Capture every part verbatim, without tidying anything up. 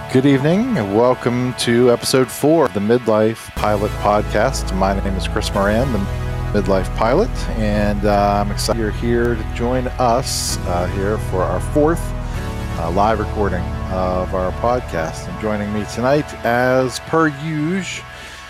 Good evening, and welcome to episode four of the Midlife Pilot Podcast. My name is Chris Moran, the Midlife Pilot, and uh, I'm excited you're here to join us uh, here for our fourth uh, live recording of our podcast. And joining me tonight, as per usual,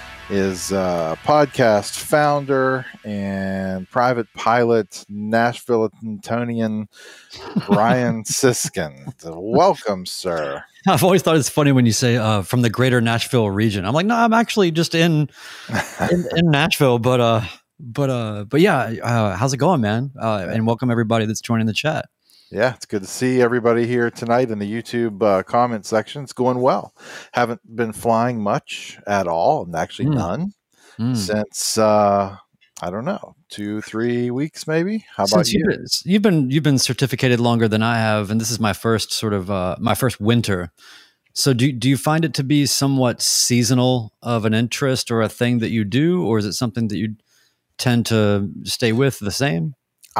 is uh, podcast founder and private pilot, Nashville-Etonian, Brian Siskin. Welcome, sir. I've always thought it's funny when you say uh, from the greater Nashville region. I'm like, no, I'm actually just in in, in Nashville, but uh, but uh, but yeah, uh, how's it going, man? Uh, and welcome everybody that's joining the chat. Yeah, it's good to see everybody here tonight in the YouTube uh, comment section. It's going well. Haven't been flying much at all, and actually mm. none mm. since uh, I don't know, two, three weeks maybe. How about Since you? You've been, you've been you've been certificated longer than I have, and this is my first sort of uh, my first winter. So do do you find it to be somewhat seasonal of an interest or a thing that you do, or is it something that you tend to stay with the same?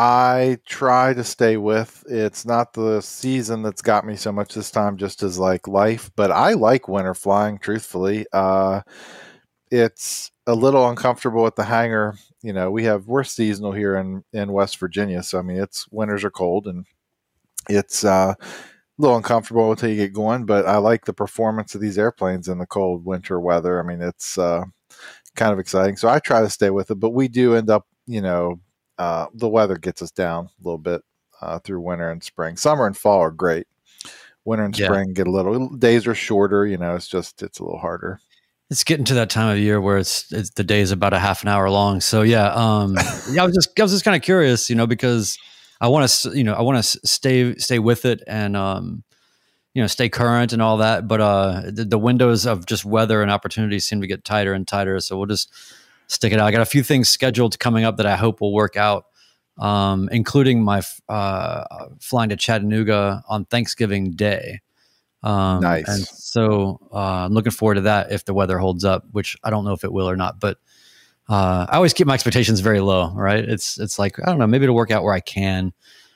I try to stay with. It's not the season that's got me so much this time, just as like life, but I like winter flying, truthfully. Uh, it's a little uncomfortable at the hangar. You know, we have, we're seasonal here in, in West Virginia. So, I mean, it's winters are cold and it's uh, a little uncomfortable until you get going, but I like the performance of these airplanes in the cold winter weather. I mean, it's uh, kind of exciting. So I try to stay with it, but we do end up, you know, Uh, the weather gets us down a little bit uh, through winter and spring. Summer and fall are great. Winter and Yeah. spring get a little, days are shorter, you know, it's just, it's a little harder. It's getting to that time of year where it's, it's the day is about a half an hour long. So yeah, um, yeah, I was just, I was just kind of curious, you know, because I want to, you know, I want to stay, stay with it and, um, you know, stay current and all that. But uh, the, the windows of just weather and opportunities seem to get tighter and tighter. So we'll just stick it out. I got a few things scheduled coming up that I hope will work out, um, including my uh, flying to Chattanooga on Thanksgiving Day. Um, nice. And so uh, I'm looking forward to that if the weather holds up, which I don't know if it will or not. But uh, I always keep my expectations very low, right? It's it's like, I don't know, maybe it'll work out where I can.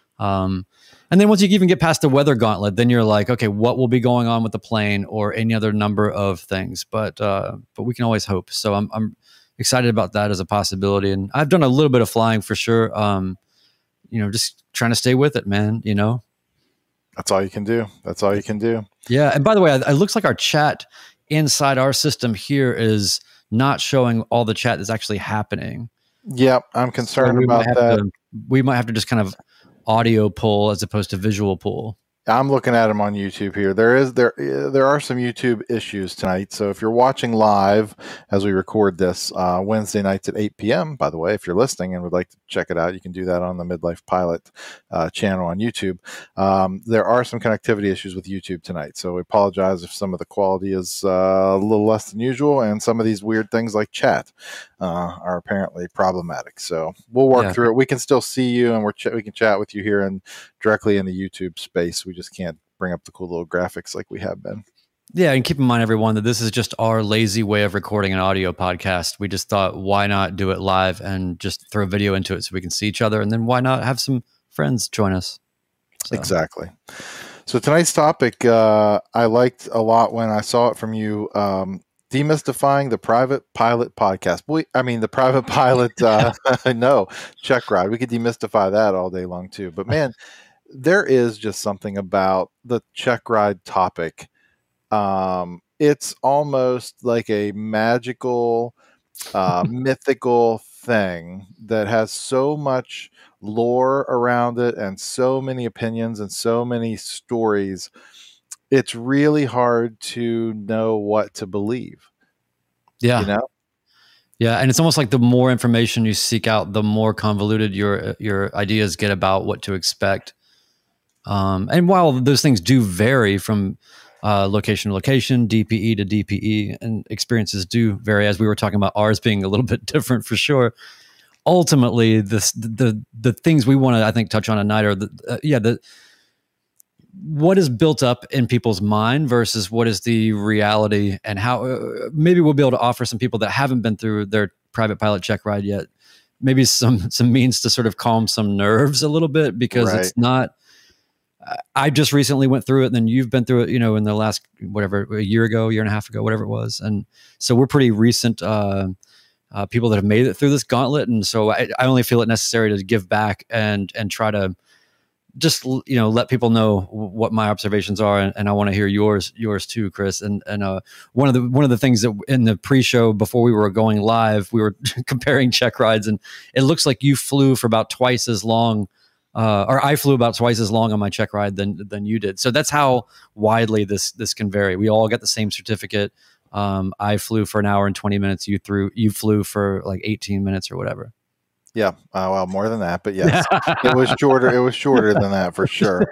Um, and then once you even get past the weather gauntlet, then you're like, okay, what will be going on with the plane or any other number of things? But uh, but we can always hope. So I'm I'm excited about that as a possibility. And I've done a little bit of flying for sure. Um, you know, just trying to stay with it, man, you know? That's all you can do. That's all you can do. Yeah. And by the way, it looks like our chat inside our system here is not showing all the chat that's actually happening. Yep. I'm concerned so about that. To, we might have to just kind of audio pull as opposed to visual pull. I'm looking at them on YouTube here. There is there there are some YouTube issues tonight. So if you're watching live as we record this uh, Wednesday nights at eight p.m., by the way, if you're listening and would like to check it out, you can do that on the Midlife Pilot uh, channel on YouTube. Um, there are some connectivity issues with YouTube tonight. So we apologize if some of the quality is uh, a little less than usual, and some of these weird things like chat uh, are apparently problematic. So we'll work yeah. through it. We can still see you, and we're ch- we can chat with you here and directly in the YouTube space. We just can't bring up the cool little graphics like we have been. Yeah, and keep in mind, everyone, that this is just our lazy way of recording an audio podcast. We just thought, why not do it live and just throw video into it so we can see each other? And then why not have some friends join us? So. Exactly. So tonight's topic, uh, I liked a lot when I saw it from you, um, demystifying the private pilot podcast. We, I mean, the private pilot, uh, no, check ride. We could demystify that all day long too. But man, there is just something about the check ride topic. Um, it's almost like a magical, uh, mythical thing that has so much lore around it and so many opinions and so many stories. It's really hard to know what to believe. Yeah. You know? Yeah. And it's almost like the more information you seek out, the more convoluted your, your ideas get about what to expect. Um, and while those things do vary from uh, location to location, D P E to D P E, and experiences do vary, as we were talking about ours being a little bit different for sure. Ultimately, this, the the things we want to, I think, touch on tonight are the uh, yeah the what is built up in people's mind versus what is the reality, and how uh, maybe we'll be able to offer some people that haven't been through their private pilot check ride yet, maybe some some means to sort of calm some nerves a little bit, because right. it's not. I just recently went through it, and then you've been through it, you know, in the last, whatever, a year ago, year and a half ago, whatever it was. And so we're pretty recent uh, uh, people that have made it through this gauntlet. And so I, I only feel it necessary to give back and, and try to just, you know, let people know what my observations are. And, and I want to hear yours, yours too, Chris. And, and uh, one of the, one of the things that in the pre-show before we were going live, we were comparing check rides, and it looks like you flew for about twice as long Uh, or I flew about twice as long on my check ride than than you did. So that's how widely this this can vary. We all got the same certificate. Um, I flew for an hour and twenty minutes. You threw you flew for like eighteen minutes or whatever. Yeah, uh, well, more than that, but yes, it was shorter. It was shorter than that for sure.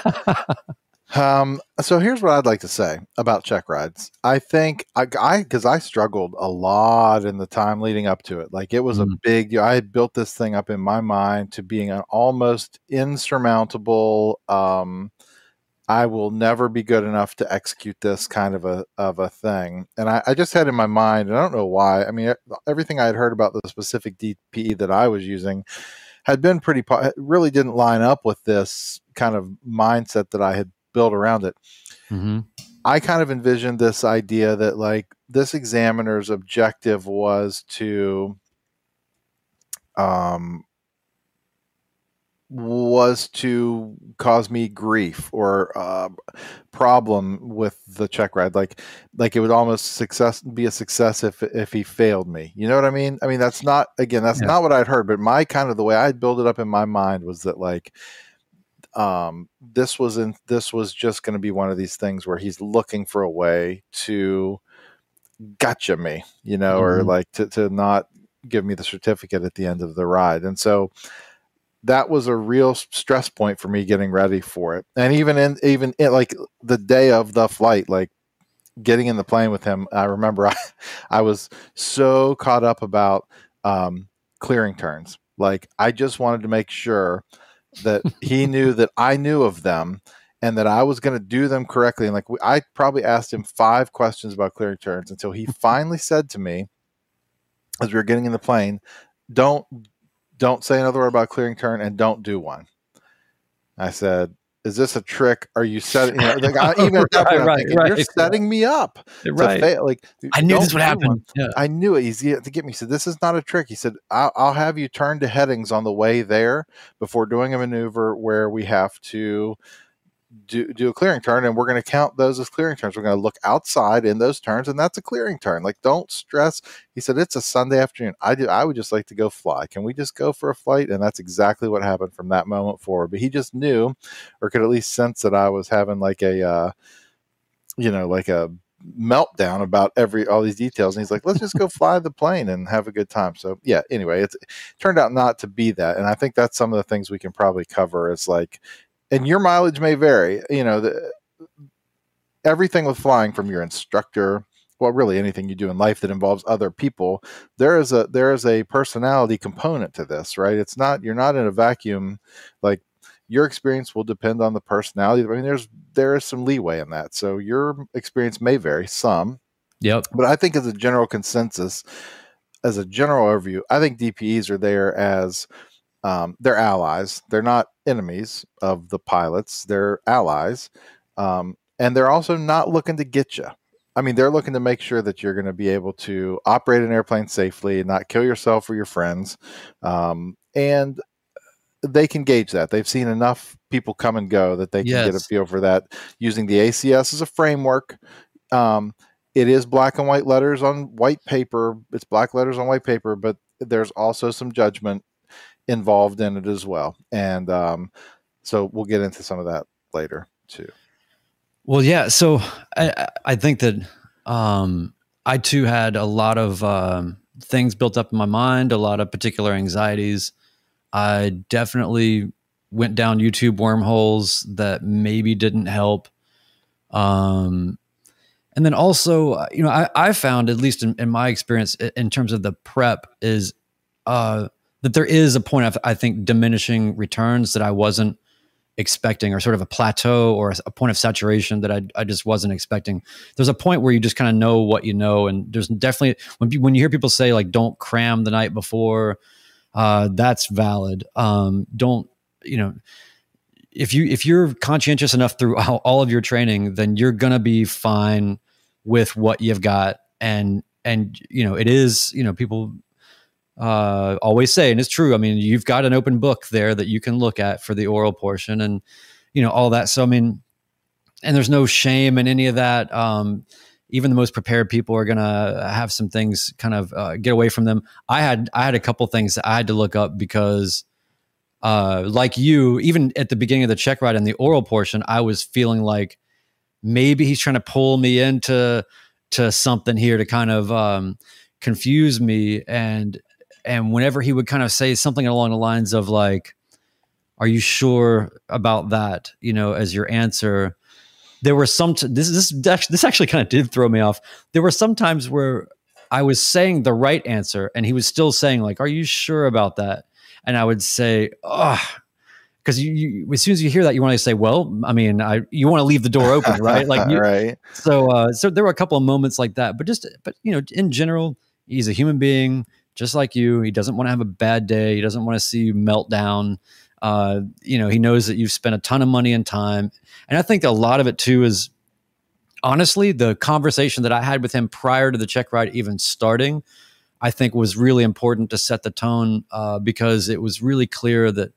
Um, so here's what I'd like to say about check rides. I think I, I, cause I struggled a lot in the time leading up to it. Like it was mm. a big deal. I had built this thing up in my mind to being an almost insurmountable, um, I will never be good enough to execute this kind of a, of a thing. And I, I just had in my mind, and I don't know why, I mean, everything I had heard about the specific D P E that I was using had been pretty, really didn't line up with this kind of mindset that I had built around it. Mm-hmm. I kind of envisioned this idea that like this examiner's objective was to um, was to cause me grief or uh, problem with the check ride. Like, like it would almost success be a success if if he failed me. You know what I mean? I mean, that's not, again, that's yeah. not what I'd heard, but my kind of the way I'd build it up in my mind was that like, um, this was in, this was just going to be one of these things where he's looking for a way to gotcha me, you know, mm-hmm. or like to, to not give me the certificate at the end of the ride. And so that was a real stress point for me getting ready for it. And even in, even in like the day of the flight, like getting in the plane with him, I remember I, I was so caught up about, um, clearing turns. Like I just wanted to make sure that he knew that I knew of them and that I was going to do them correctly. And like, we, I probably asked him five questions about clearing turns until he finally said to me, as we were getting in the plane, don't, don't say another word about clearing turn and don't do one. I said, is this a trick? Are you setting, you know, like I, even at that point, right, I'm thinking, right, you're right. setting me up right. to fail. Like, I knew this would happen. Yeah. I knew it. He's to get me. He said, this is not a trick. He said, I'll, I'll have you turn to headings on the way there before doing a maneuver where we have to do, do a clearing turn. And we're going to count those as clearing turns. We're going to look outside in those turns. And that's a clearing turn. Like, don't stress. He said, it's a Sunday afternoon. I do. I would just like to go fly. Can we just go for a flight? And that's exactly what happened from that moment forward. But he just knew, or could at least sense that I was having like a, uh, you know, like a meltdown about every, all these details. And he's like, let's just go fly the plane and have a good time. So yeah, anyway, it's, it turned out not to be that. And I think that's some of the things we can probably cover is like, and your mileage may vary, you know, the, everything with flying from your instructor, well, really anything you do in life that involves other people, there is a, there is a personality component to this, right? It's not, you're not in a vacuum. Like your experience will depend on the personality. I mean, there's, there is some leeway in that. So your experience may vary some. Yep. But I think as a general consensus, as a general overview, I think D P Es are there as, um, they're allies. They're not enemies of the pilots. They're allies. Um, and they're also not looking to get you. I mean, they're looking to make sure that you're going to be able to operate an airplane safely and not kill yourself or your friends. Um, and they can gauge that. They've seen enough people come and go that they can yes. get a feel for that using the A C S as a framework. Um, it is black and white letters on white paper. It's black letters on white paper, but there's also some judgment involved in it as well. And um, so we'll get into some of that later too. Well, yeah. So I, I think that um, I too had a lot of um, things built up in my mind, a lot of particular anxieties. I definitely went down YouTube wormholes that maybe didn't help. Um, and then also, you know, I, I found, at least in, in my experience, in terms of the prep, is uh, that there is a point of, I think, diminishing returns that I wasn't expecting, or sort of a plateau or a point of saturation that I, I just wasn't expecting. There's a point where you just kind of know what you know. And there's definitely, when, when you hear people say like, don't cram the night before, uh, that's valid. Um, don't, you know, if you if you're conscientious enough through all of your training, then you're gonna be fine with what you've got. And and you know, it is, you know, people uh, always say, and it's true. I mean, you've got an open book there that you can look at for the oral portion, and you know all that. So I mean, and there's no shame in any of that. Um, even the most prepared people are gonna have some things kind of uh, get away from them. I had I had a couple things that I had to look up because, uh, like you, even at the beginning of the check ride and the oral portion, I was feeling like maybe he's trying to pull me into to something here to kind of um, confuse me. And and whenever he would kind of say something along the lines of like, "Are you sure about that?" You know, as your answer. There were some, t- this, this, this actually kind of did throw me off. There were some times where I was saying the right answer and he was still saying like, "Are you sure about that?" And I would say, "Oh," because you, you, as soon as you hear that, you want to say, "Well, I mean, I, you want to leave the door open, right?" Like, you, right. So, uh, so there were a couple of moments like that, but just, but you know, in general, he's a human being just like you. He doesn't want to have a bad day. He doesn't want to see you melt down. Uh, you know, he knows that you've spent a ton of money and time. And I think a lot of it too is honestly, the conversation that I had with him prior to the check ride even starting, I think was really important to set the tone, uh, because it was really clear that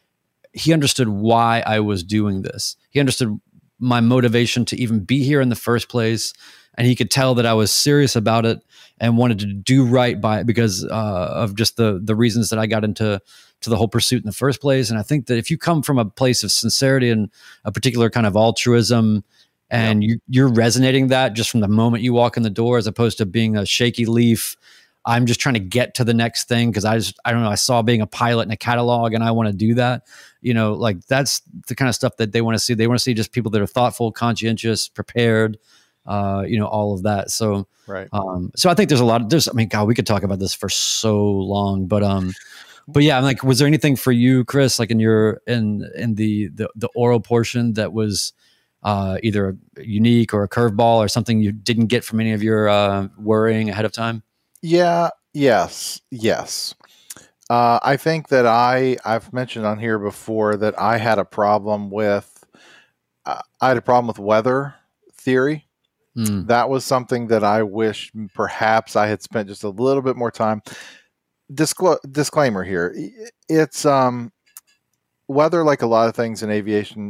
he understood why I was doing this. He understood my motivation to even be here in the first place. And he could tell that I was serious about it and wanted to do right by it because uh, of just the the reasons that I got into to the whole pursuit in the first place. And I think that if you come from a place of sincerity and a particular kind of altruism, and yep. you, you're resonating that just from the moment you walk in the door, as opposed to being a shaky leaf, I'm just trying to get to the next thing because I just, I don't know, I saw being a pilot in a catalog and I want to do that. You know, like that's the kind of stuff that they want to see. They want to see just people that are thoughtful, conscientious, prepared, uh, you know, all of that. So, right. Um, so I think there's a lot of, there's, I mean, God, we could talk about this for so long, but, um, but yeah, I'm like, was there anything for you, Chris, like in your, in, in the, the, the oral portion that was, uh, either unique or a curveball or something you didn't get from any of your, uh, worrying ahead of time? Yeah. Yes. Yes. Uh, I think that I, I've mentioned on here before that I had a problem with, uh, I had a problem with weather theory. Mm. That was something that I wish perhaps I had spent just a little bit more time. Disclo- disclaimer here. It's, um, weather, like a lot of things in aviation,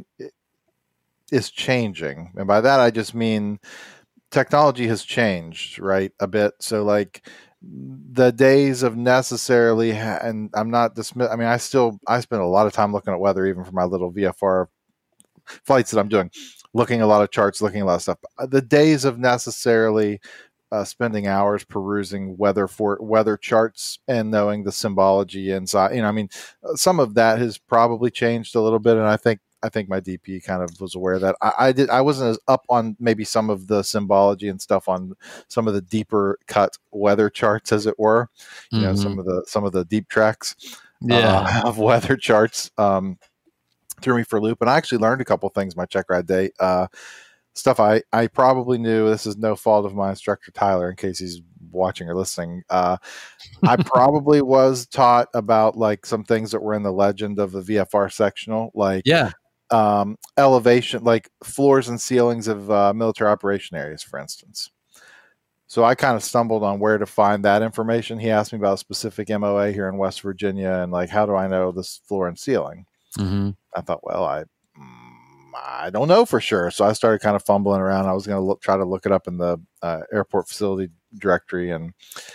is changing. And by that, I just mean technology has changed, right, a bit. So like the days of necessarily, ha- and I'm not dismiss. I mean, I still, I spend a lot of time looking at weather, even for my little V F R flights that I'm doing, looking at a lot of charts, looking at a lot of stuff. The days of necessarily uh, spending hours perusing weather for weather charts and knowing the symbology inside, you know, I mean, some of that has probably changed a little bit. And I think, I think my D P kind of was aware of that. I, I did. I wasn't as up on maybe some of the symbology and stuff on some of the deeper cut weather charts, as it were. You mm-hmm. know, some of the some of the deep tracks yeah. uh, of weather charts um, threw me for a loop. And I actually learned a couple things my check ride day. Uh, stuff I I probably knew. This is no fault of my instructor Tyler, in case he's watching or listening. Uh, I probably was taught about like some things that were in the legend of the V F R sectional, like yeah. Um, elevation, like floors and ceilings of uh, military operation areas, for instance. So I kind of stumbled on where to find that information. He asked me about a specific M O A here in West Virginia, and like, how do I know this floor and ceiling? Mm-hmm. I thought, well, I mm, I don't know for sure. So I started kind of fumbling around. I was going to look, try to look it up in the uh, airport facility directory, and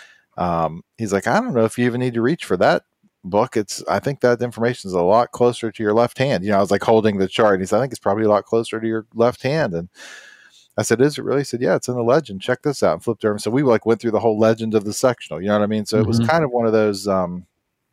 um, he's like, I don't know if you even need to reach for that book. It's, I think that information is a lot closer to your left hand. You know, I was like holding the chart, and he said, I think it's probably a lot closer to your left hand. And I said, is it really? He said, yeah, it's in the legend. Check this out. And flipped over. So we like went through the whole legend of the sectional. You know what I mean? So mm-hmm. it was kind of one of those. Um,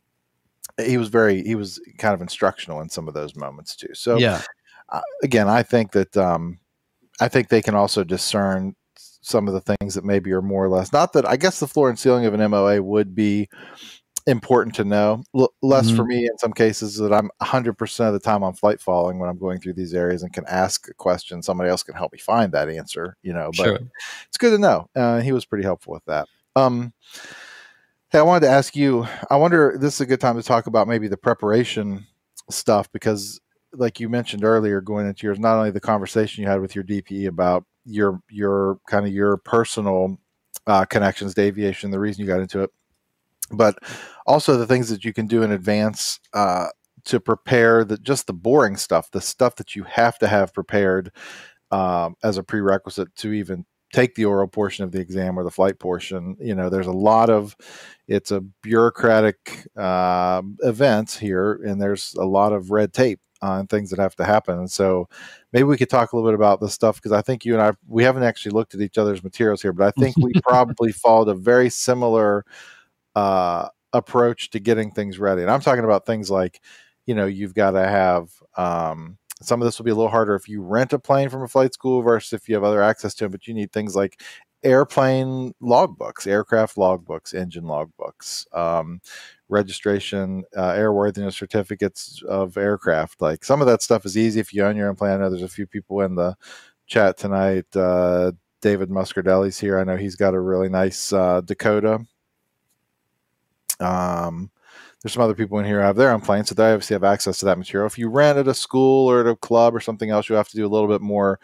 he was very, he was kind of instructional in some of those moments too. So yeah. uh, again, I think that um, I think they can also discern some of the things that maybe are more or less. Not that I guess the floor and ceiling of an M O A would be important to know. L- less mm-hmm. for me in some cases, that I'm one hundred percent of the time I'm flight following when I'm going through these areas and can ask a question. Somebody else can help me find that answer, you know, but sure. It's good to know. Uh, he was pretty helpful with that. Um, hey, I wanted to ask you, I wonder, this is a good time to talk about maybe the preparation stuff, because like you mentioned earlier, going into yours, not only the conversation you had with your D P E about your your kind of your personal uh, connections to aviation, the reason you got into it, but also the things that you can do in advance uh, to prepare the just the boring stuff, the stuff that you have to have prepared um, as a prerequisite to even take the oral portion of the exam or the flight portion. You know, there's a lot of, it's a bureaucratic uh, event here, and there's a lot of red tape on things that have to happen. And so maybe we could talk a little bit about this stuff, because I think you and I, we haven't actually looked at each other's materials here, but I think we probably followed a very similar uh, approach to getting things ready. And I'm talking about things like, you know, you've got to have, um, some of this will be a little harder if you rent a plane from a flight school versus if you have other access to it, but you need things like airplane logbooks, aircraft logbooks, engine logbooks, um, registration, uh, airworthiness certificates of aircraft. Like, some of that stuff is easy if you own your own plane. I know there's a few people in the chat tonight. Uh, David Muscardelli's here. I know he's got a really nice uh, Dakota. Um, There's some other people in here who have their own planes, so they obviously have access to that material. If you rent at a school or at a club or something else, you have to do a little bit more,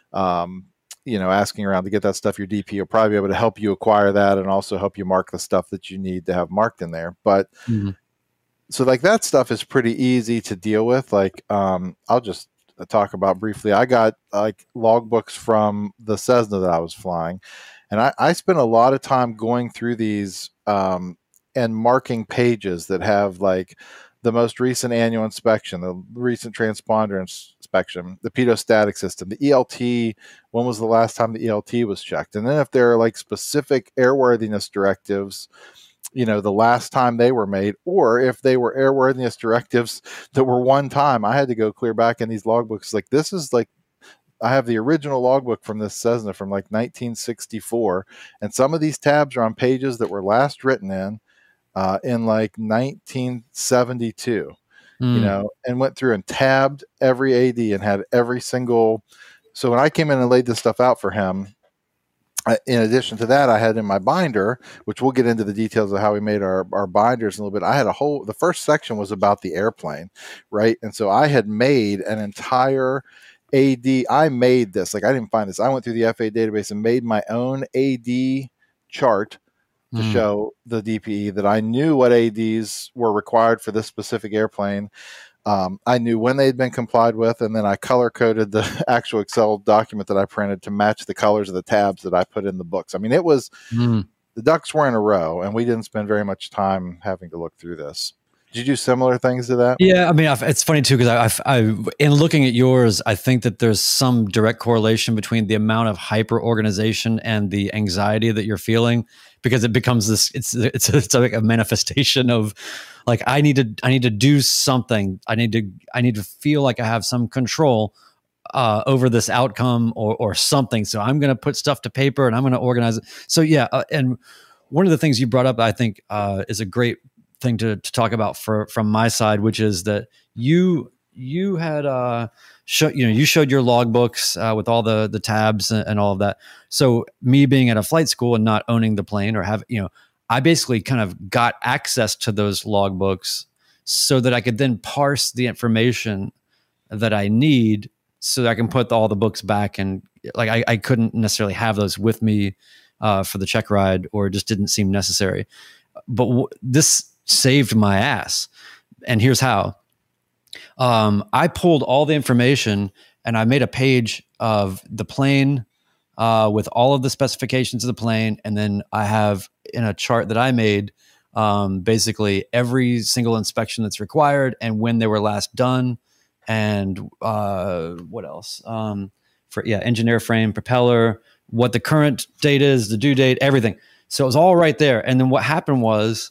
um, you know, asking around to get that stuff. Your D P will probably be able to help you acquire that and also help you mark the stuff that you need to have marked in there. But mm-hmm. so like that stuff is pretty easy to deal with. Like, um, I'll just talk about briefly. I got like logbooks from the Cessna that I was flying, and I, I spent a lot of time going through these, um, and marking pages that have like the most recent annual inspection, the recent transponder inspection, the pedostatic system, the E L T, when was the last time the E L T was checked? And then if there are like specific airworthiness directives, you know, the last time they were made, or if they were airworthiness directives that were one time, I had to go clear back in these logbooks. Like, this is like, I have the original logbook from this Cessna from like nineteen sixty-four. And some of these tabs are on pages that were last written in, Uh, in like nineteen seventy-two, mm. you know, and went through and tabbed every A D and had every single. So when I came in and laid this stuff out for him, I, in addition to that, I had in my binder, which we'll get into the details of how we made our, our binders in a little bit. I had a whole, the first section was about the airplane, right? And so I had made an entire A D. I made this, like, I didn't find this. I went through the F A A database and made my own A D chart to mm. show the D P E that I knew what A Ds were required for this specific airplane. Um, I knew when they'd been complied with, and then I color coded the actual Excel document that I printed to match the colors of the tabs that I put in the books. I mean, it was, mm. the ducks were in a row, and we didn't spend very much time having to look through this. Did you do similar things to that? Yeah, I mean, I've, it's funny too, because I, I, in looking at yours, I think that there's some direct correlation between the amount of hyper organization and the anxiety that you're feeling, because it becomes this. It's it's it's like a manifestation of, like, I need to I need to do something. I need to I need to feel like I have some control uh, over this outcome or or something. So I'm going to put stuff to paper and I'm going to organize it. So yeah, uh, and one of the things you brought up, I think, uh, is a great thing to, to talk about for from my side, which is that you you had uh show, you know you showed your logbooks uh, with all the the tabs and, and all of that. So me being at a flight school and not owning the plane or have you know I basically kind of got access to those logbooks so that I could then parse the information that I need so that I can put all the books back. And like I, I couldn't necessarily have those with me uh, for the check ride, or it just didn't seem necessary. But w- this saved my ass. And here's how. Um, I pulled all the information and I made a page of the plane uh, with all of the specifications of the plane. And then I have in a chart that I made, um, basically every single inspection that's required and when they were last done. And uh, what else? Um, for yeah, engine airframe, propeller, what the current date is, the due date, everything. So it was all right there. And then what happened was,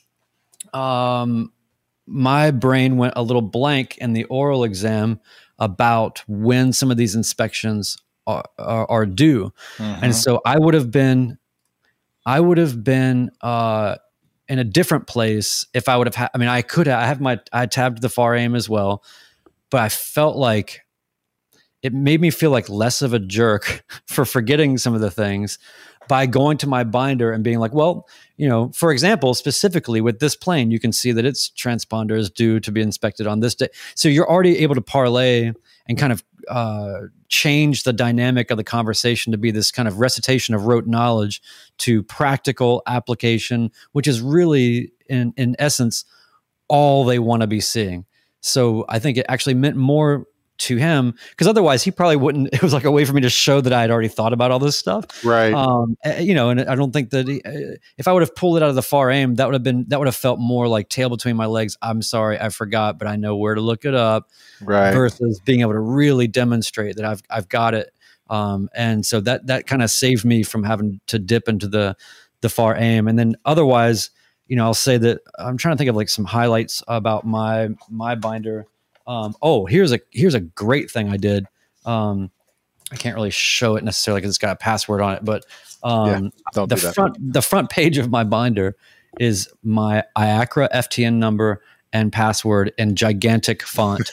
Um, my brain went a little blank in the oral exam about when some of these inspections are, are, are due. Mm-hmm. And so I would have been, I would have been, uh, in a different place if I would have had, I mean, I could have, I have my, I tabbed the FAR A I M as well, but I felt like it made me feel like less of a jerk for forgetting some of the things. by going to my binder and being like, well, you know, for example, specifically with this plane, you can see that its transponder is due to be inspected on this day. So you're already able to parlay and kind of uh, change the dynamic of the conversation to be this kind of recitation of rote knowledge to practical application, which is really, in in essence, all they want to be seeing. So I think it actually meant more to him, because otherwise he probably wouldn't. It was like a way for me to show that I had already thought about all this stuff, Right. Um, you know, and I don't think that he, if I would have pulled it out of the far aim, that would have been that would have felt more like tail between my legs. I'm sorry, I forgot, but I know where to look it up. Right. Versus being able to really demonstrate that I've I've got it, um, and so that that kind of saved me from having to dip into the the far aim. And then otherwise, you know, I'll say that I'm trying to think of like some highlights about my my binder. Um, oh, here's a here's a great thing I did. Um, I can't really show it necessarily because it's got a password on it, but um, Yeah, don't the do that. front the front page of my binder is my I A C R A F T N number and password in gigantic font.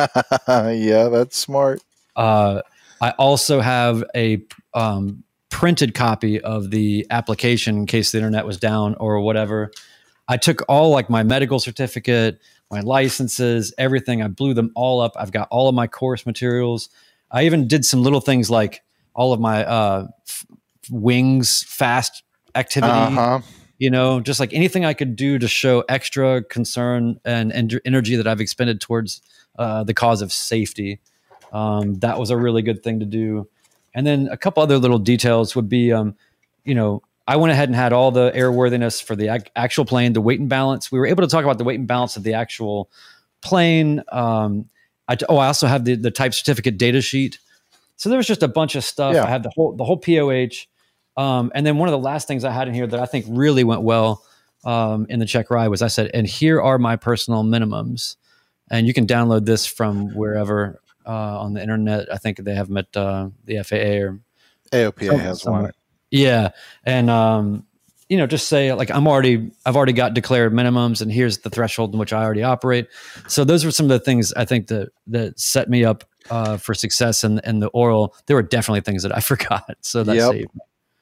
Yeah, that's smart. Uh, I also have a um, printed copy of the application in case the internet was down or whatever. I took all like my medical certificate, my licenses, everything. I blew them all up. I've got all of my course materials. I even did some little things like all of my uh, f- wings fast activity, Uh-huh. you know, just like anything I could do to show extra concern and, and energy that I've expended towards uh, the cause of safety. Um, that was a really good thing to do. And then a couple other little details would be, um, you know, I went ahead and had all the airworthiness for the ac- actual plane, the weight and balance. We were able to talk about the weight and balance of the actual plane. Um, I, oh, I also have the, the type certificate data sheet. So there was just a bunch of stuff. Yeah. I had the whole the whole P O H. Um, and then one of the last things I had in here that I think really went well um, in the check ride was I said, and here are my personal minimums. And you can download this from wherever uh, on the internet. I think they have them at uh, the F A A or A O P A some- has somewhere. one. Yeah. And, um, you know, just say like, I'm already, I've already got declared minimums and here's the threshold in which I already operate. So those were some of the things I think that, that set me up uh, for success in, in the oral. There were definitely things that I forgot. So that Yep. saved me.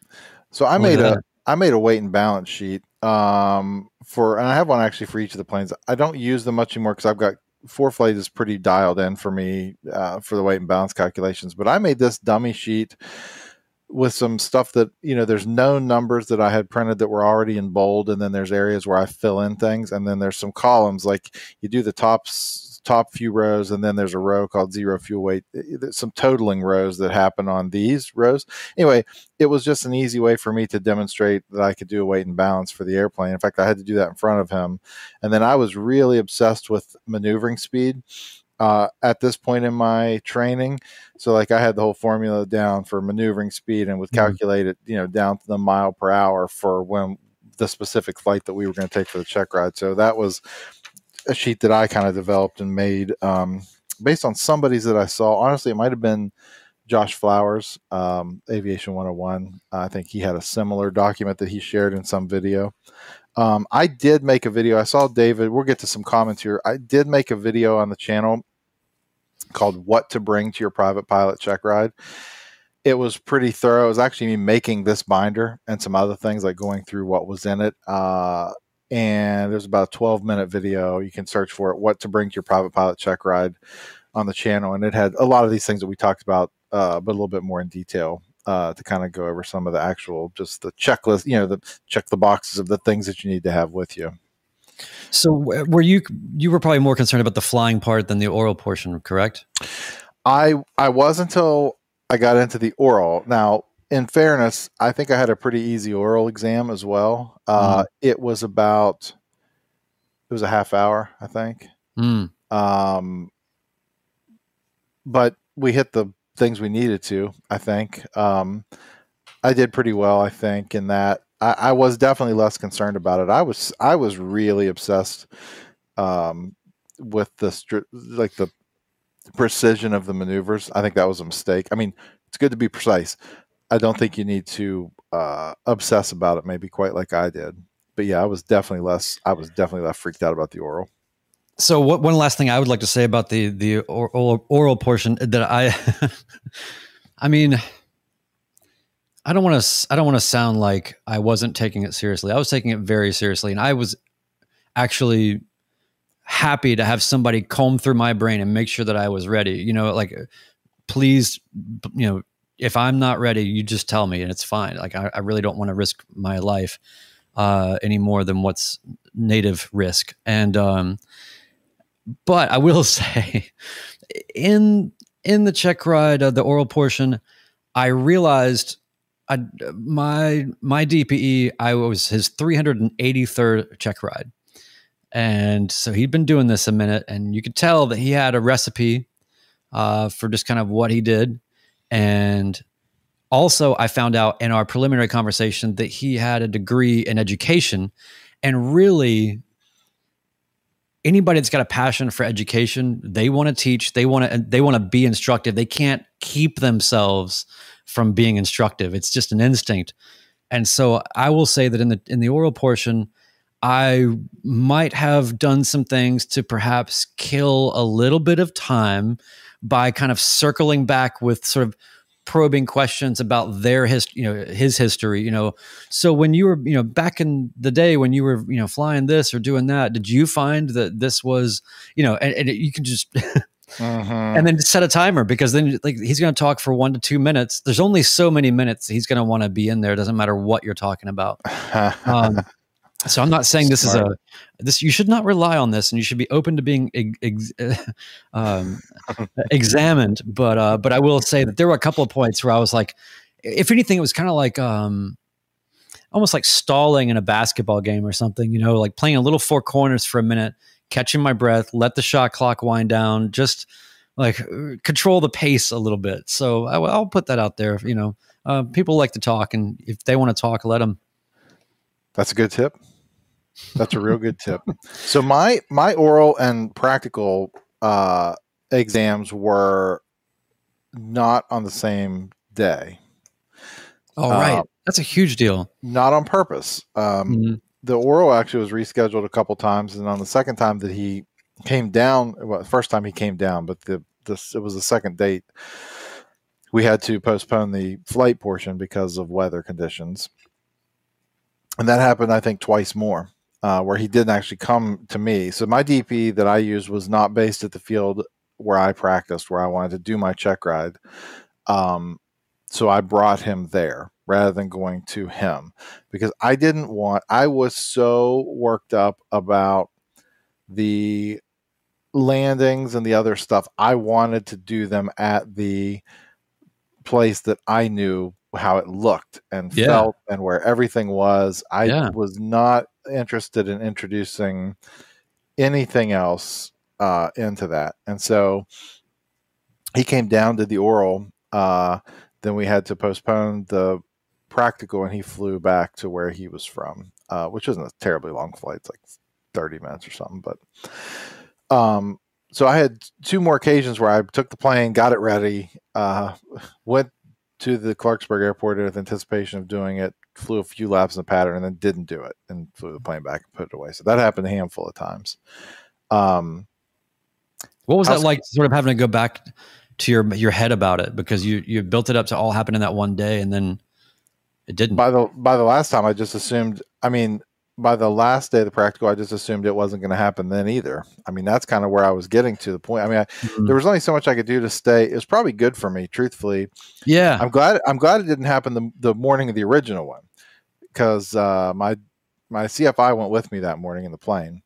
So I What made was a that? I made a weight and balance sheet um, for, and I have one actually for each of the planes. I don't use them much anymore because I've got ForeFlight is pretty dialed in for me uh, for the weight and balance calculations. But I made this dummy sheet with some stuff that, you know, there's known numbers that I had printed that were already in bold, and then there's areas where I fill in things, and then there's some columns like you do the top top few rows, and then there's a row called zero fuel weight. There's some totaling rows that happen on these rows. Anyway, it was just an easy way for me to demonstrate that I could do a weight and balance for the airplane. In fact, I had to do that in front of him, and then I was really obsessed with maneuvering speed uh, at this point in my training. So like I had the whole formula down for maneuvering speed and would calculate it, you know, down to the mile per hour for when the specific flight that we were going to take for the check ride. So that was a sheet that I kind of developed and made um, based on somebody's that I saw. Honestly, it might have been Josh Flowers, um, Aviation one oh one. Uh, I think he had a similar document that he shared in some video. Um, I did make a video. I saw David. We'll get to some comments here. I did make a video on the channel called What to Bring to Your Private Pilot Check Ride. It was pretty thorough. It was actually me making this binder and some other things, like going through what was in it. Uh, and there's about a twelve minute video. You can search for it, What to Bring to Your Private Pilot Check Ride, on the channel. And it had a lot of these things that we talked about, uh, but a little bit more in detail. Uh, to kind of go over some of the actual, just the checklist, you know, the check the boxes of the things that you need to have with you. So were you, you were probably more concerned about the flying part than the oral portion, correct? I, I was until I got into the oral. Now, in fairness, I think I had a pretty easy oral exam as well. Uh, mm. It was about, it was a half hour, I think. Mm. Um, but we hit the things we needed to, I think. Um, I did pretty well, I think, in that. I, I was definitely less concerned about it. I was I was really obsessed um, with the like the precision of the maneuvers. I think that was a mistake. I mean, it's good to be precise. I don't think you need to uh, obsess about it, maybe quite like I did. But yeah, I was definitely less. I was definitely less freaked out about the oral. So what, one last thing I would like to say about the the oral, oral portion that I, I mean, I don't want to, I don't want to sound like I wasn't taking it seriously. I was taking it very seriously, and I was actually happy to have somebody comb through my brain and make sure that I was ready. You know, like, please, you know, if I'm not ready, you just tell me and it's fine. Like, I, I really don't want to risk my life uh, any more than what's native risk. And, um, but I will say in, in the check ride, uh, the oral portion, I realized I, my, my D P E, I was his three hundred eighty-third check ride. And so he'd been doing this a minute, and you could tell that he had a recipe uh, for just kind of what he did. And also I found out in our preliminary conversation that he had a degree in education, and really anybody that's got a passion for education, they want to teach, they want to, they want to be instructive. They can't keep themselves from being instructive. It's just an instinct. And so I will say that in the, in the oral portion, I might have done some things to perhaps kill a little bit of time by kind of circling back with sort of probing questions about their his, you know, his history, you know. So when you were, you know, back in the day when you were, you know, flying this or doing that, did you find that this was, you know, and, and you can just, mm-hmm. and then set a timer, because then like he's going to talk for one to two minutes. There's only so many minutes he's going to want to be in there. It doesn't matter what you're talking about. Um, So I'm not saying this Smart. is a, this, you should not rely on this, and you should be open to being ex, um, examined. But, uh, but I will say that there were a couple of points where I was like, if anything, it was kind of like, um, almost like stalling in a basketball game or something, you know, like playing a little four corners for a minute, catching my breath, let the shot clock wind down, just like control the pace a little bit. So I, I'll put that out there. You know, uh, people like to talk, and if they want to talk, let them. That's a good tip. That's a real good tip. So my my oral and practical uh, exams were not on the same day. All uh, right, that's a huge deal. Not on purpose. Um, mm-hmm. The oral actually was rescheduled a couple times, and on the second time that he came down, well, the first time he came down, but the this it was the second date, we had to postpone the flight portion because of weather conditions, and that happened, I think, twice more. Uh, where he didn't actually come to me. So my D P that I used was not based at the field where I practiced, where I wanted to do my check ride. Um, so I brought him there rather than going to him, because I didn't want, I was so worked up about the landings and the other stuff. I wanted to do them at the place that I knew how it looked and yeah. felt and where everything was. I yeah. was not interested in introducing anything else uh, into that. And so he came down to the oral. Uh, then we had to postpone the practical, and he flew back to where he was from, uh, which isn't a terribly long flight. It's like thirty minutes or something. But um, so I had two more occasions where I took the plane, got it ready, uh, went to the Clarksburg airport with anticipation of doing it, flew a few laps in the pattern, and then didn't do it and flew the plane back and put it away. So that happened a handful of times. Um, what was that was, like, sort of having to go back to your your head about it, because you you built it up to all happen in that one day, and then it didn't? By the by the last time, I just assumed, I mean, by the last day of the practical, I just assumed it wasn't going to happen then either. I mean, that's kind of where I was getting to the point. I mean, I, mm-hmm. there was only so much I could do to stay. It was probably good for me, truthfully. Yeah. I'm glad, I'm glad it didn't happen the, the morning of the original one, because uh, my, my C F I went with me that morning in the plane,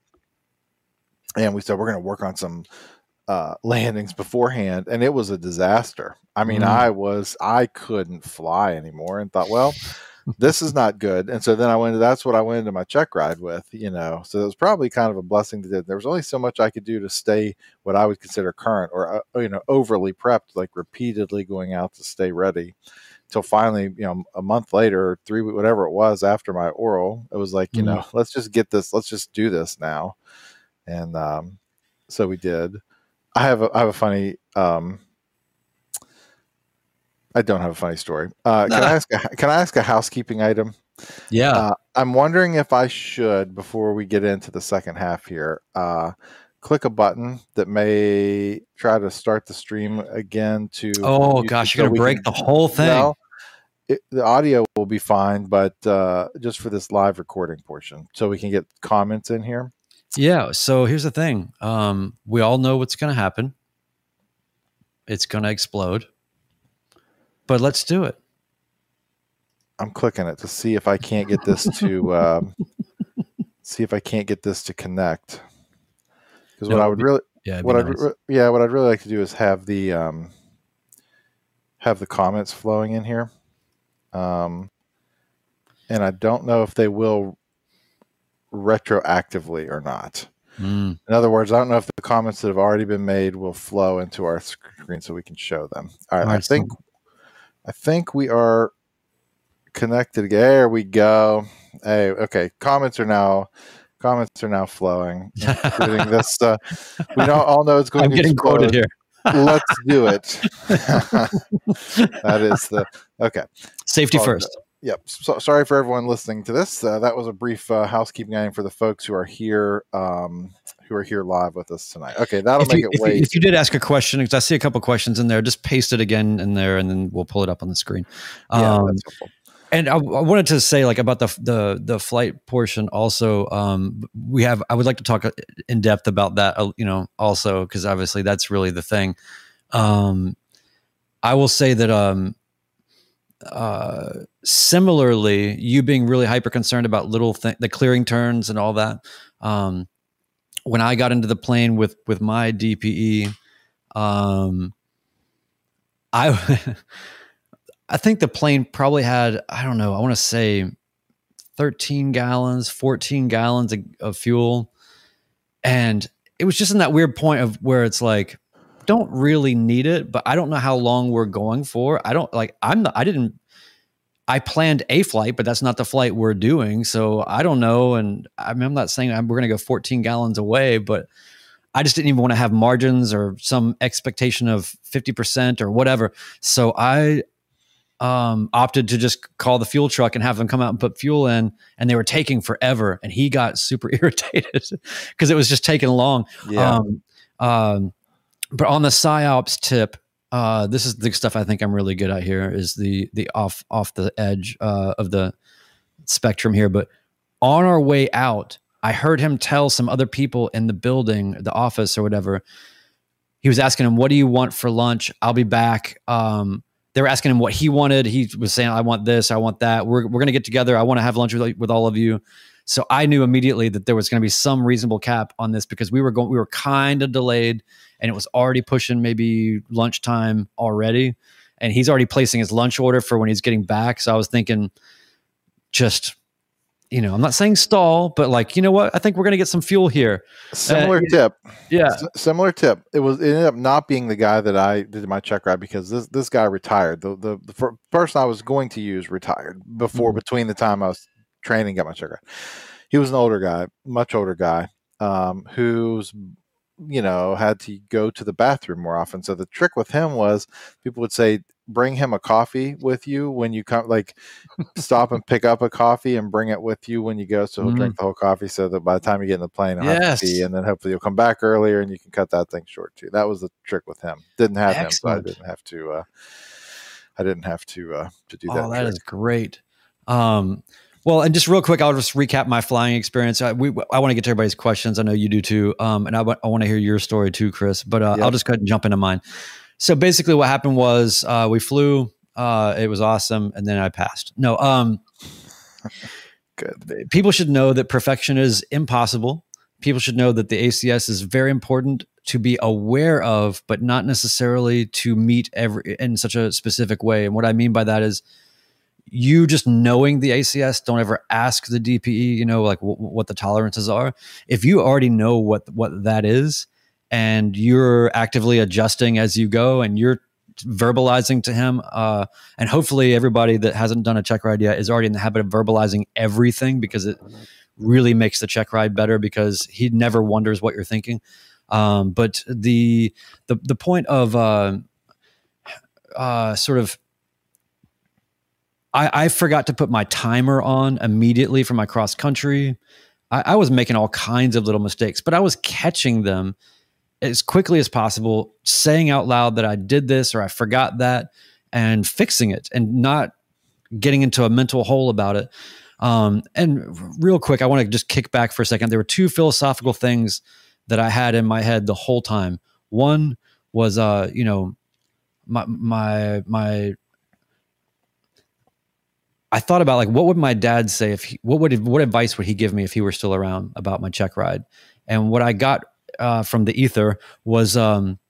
and we said, we're going to work on some uh, landings beforehand. And it was a disaster. I mean, mm-hmm. I was, I couldn't fly anymore, and thought, well, this is not good. And so then I went, that's what I went into my check ride with, you know, so it was probably kind of a blessing to do. There was only so much I could do to stay what I would consider current, or, uh, you know, overly prepped, like repeatedly going out to stay ready till finally, you know, a month later, or three, whatever it was after my oral, it was like, you mm-hmm. know, let's just get this, let's just do this now. And um, so we did. I have a, I have a funny, um, I don't have a funny story. Uh, can I ask? A, can I ask a housekeeping item? Yeah. Uh, I'm wondering if I should, before we get into the second half here, uh, click a button that may try to start the stream again. To oh gosh, you're gonna break can, the whole thing. Well, it, the audio will be fine, but uh, just for this live recording portion, so we can get comments in here. Yeah. So here's the thing. Um, we all know what's going to happen. It's going to explode. But let's do it. I'm clicking it to see if I can't get this to um, see if I can't get this to connect. Because no, what I would be, really, yeah, what I'd nice. re- yeah, what I'd really like to do is have the um, have the comments flowing in here. Um, and I don't know if they will retroactively or not. Mm. In other words, I don't know if the comments that have already been made will flow into our screen so we can show them. All right, All right I think so. I think we are connected. There we go. Hey, okay. Comments are now comments are now flowing, including this. Uh, we don't all know it's going I'm to getting explode. Quoted here. Let's do it. That is the okay. Safety oh, first. Yep. So, sorry for everyone listening to this. Uh, that was a brief uh, housekeeping item for the folks who are here, um, who are here live with us tonight. Okay, that'll if make you, it wait. If you, if you did ask a question, because I see a couple questions in there, just paste it again in there, and then we'll pull it up on the screen. Yeah, um, that's helpful. And I, I wanted to say, like, about the the the flight portion. Also, um, we have. I would like to talk in depth about that. Uh, you know, also because obviously that's really the thing. Um, I will say that. Um, uh, similarly, you being really hyper concerned about little thing, the clearing turns and all that. Um, when I got into the plane with with my D P E, um, I. I think the plane probably had, I don't know, I want to say thirteen gallons, fourteen gallons of, of fuel. And it was just in that weird point of where it's like, don't really need it, but I don't know how long we're going for. I don't like, I'm not, I didn't, I planned a flight, but that's not the flight we're doing. So I don't know. And I mean, I'm not saying I'm, we're going to go fourteen gallons away, but I just didn't even want to have margins or some expectation of fifty percent or whatever. So I, um, opted to just call the fuel truck and have them come out and put fuel in, and they were taking forever. And he got super irritated because it was just taking long. Yeah. Um, um, but on the PsyOps tip, uh, this is the stuff I think I'm really good at here is the, the off, off the edge, uh, of the spectrum here. But on our way out, I heard him tell some other people in the building, the office or whatever. He was asking him, what do you want for lunch? I'll be back. Um, They were asking him what he wanted. He was saying, I want this, I want that. We're we're going to get together. I want to have lunch with, with all of you. So I knew immediately that there was going to be some reasonable cap on this because we were going, we were kind of delayed and it was already pushing maybe lunchtime already. And he's already placing his lunch order for when he's getting back. So I was thinking just, you know, I'm not saying stall, but like, you know what? I think we're going to get some fuel here. Similar uh, tip. Yeah. S- similar tip. It was, it ended up not being the guy that I did my check ride because this, this guy retired. The, the, the fir- person I was going to use retired before, mm-hmm. between the time I was training, got my check ride. He was an older guy, much older guy, um, who's, you know, had to go to the bathroom more often. So the trick with him was people would say, bring him a coffee with you when you come, like stop and pick up a coffee and bring it with you when you go. So he'll mm. drink the whole coffee so that by the time you get in the plane, he'll yes. have to pee, and then hopefully you'll come back earlier and you can cut that thing short too. That was the trick with him. Didn't have Excellent. him, so I didn't have to, uh, I didn't have to, uh, to do that. Oh, that trick. is great. Um, well, and just real quick, I'll just recap my flying experience. I, we, I want to get to everybody's questions. I know you do too. Um, and I, w- I want to hear your story too, Chris, but uh, yep. I'll just go ahead and jump into mine. So basically what happened was uh, we flew, uh, it was awesome. And then I passed. No, um, good. People should know that perfection is impossible. People should know that the A C S is very important to be aware of, but not necessarily to meet every in such a specific way. And what I mean by that is you just knowing the A C S, don't ever ask the D P E, you know, like w- what the tolerances are. If you already know what, what that is, and you're actively adjusting as you go and you're verbalizing to him, uh, and hopefully everybody that hasn't done a check ride yet is already in the habit of verbalizing everything because it really makes the check ride better because he never wonders what you're thinking. Um, but the, the, the point of, uh, uh, sort of, I, I forgot to put my timer on immediately for my cross country. I, I was making all kinds of little mistakes, but I was catching them as quickly as possible, saying out loud that I did this or I forgot that and fixing it and not getting into a mental hole about it. Um, and real quick, I want to just kick back for a second. There were two philosophical things that I had in my head the whole time. One was, uh, you know, my, my, my, I thought about like, what would my dad say if he, what would, what advice would he give me if he were still around about my check ride? And what I got, uh, from the ether was, um,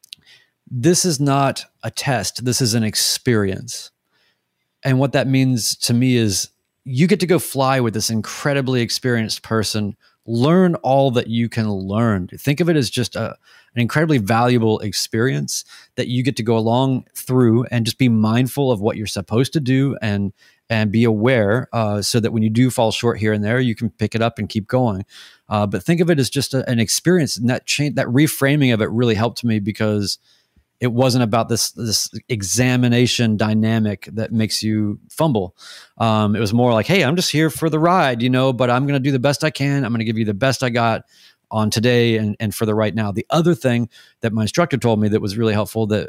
this is not a test. This is an experience. And what that means to me is you get to go fly with this incredibly experienced person, learn all that you can learn. Think of it as just a, an incredibly valuable experience that you get to go along through, and just be mindful of what you're supposed to do, and and be aware, uh, so that when you do fall short here and there, you can pick it up and keep going. Uh, but think of it as just a, an experience, and that change, that reframing of it really helped me, because it wasn't about this this examination dynamic that makes you fumble. Um, it was more like, hey, I'm just here for the ride, you know, but I'm going to do the best I can. I'm going to give you the best I got on today and, and for the right now. The other thing that my instructor told me that was really helpful, that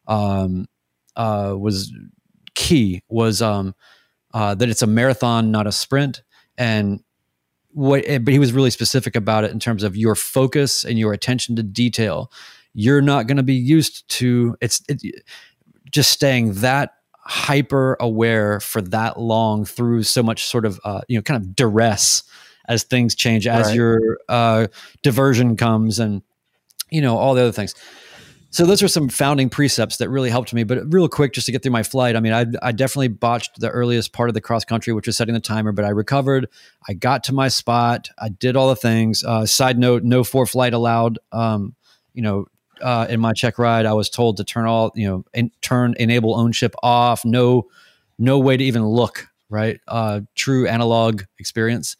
um, uh, was key, was um, uh, that it's a marathon, not a sprint. And what, but he was really specific about it in terms of your focus and your attention to detail. You're not going to be used to it's it, just staying that hyper aware for that long through so much sort of, uh, you know, kind of duress as things change, as Right. your uh, diversion comes, and, you know, all the other things. So those are some founding precepts that really helped me. But real quick, just to get through my flight, I mean, I, I definitely botched the earliest part of the cross country, which was setting the timer, but I recovered. I got to my spot. I did all the things. Uh, side note, no for flight allowed. Um, you know, Uh, in my check ride, I was told to turn all, you know, in, turn enable own ship off. No, no way to even look, right? Uh, true analog experience.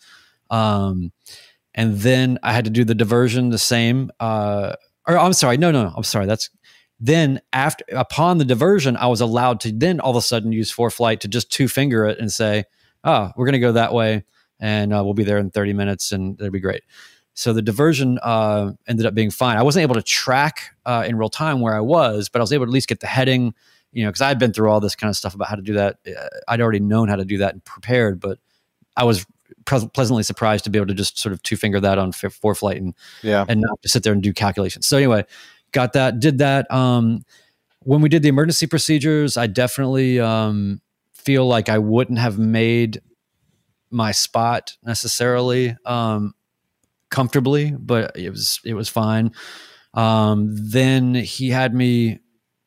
Um, and then I had to do the diversion the same. Uh, or I'm sorry, no, no, I'm sorry. That's then after upon the diversion, I was allowed to then all of a sudden use for flight to just two finger it and say, oh, we're going to go that way, and uh, we'll be there in thirty minutes, and it'll be great. So the diversion uh, ended up being fine. I wasn't able to track uh, in real time where I was, but I was able to at least get the heading, you know, because I had been through all this kind of stuff about how to do that. I'd already known how to do that and prepared, but I was pre- pleasantly surprised to be able to just sort of two finger that on for flight and Yeah. and not to sit there and do calculations. So anyway, got that, did that. Um, when we did the emergency procedures, I definitely um, feel like I wouldn't have made my spot necessarily Um, comfortably, but it was, it was fine. Um, then he had me,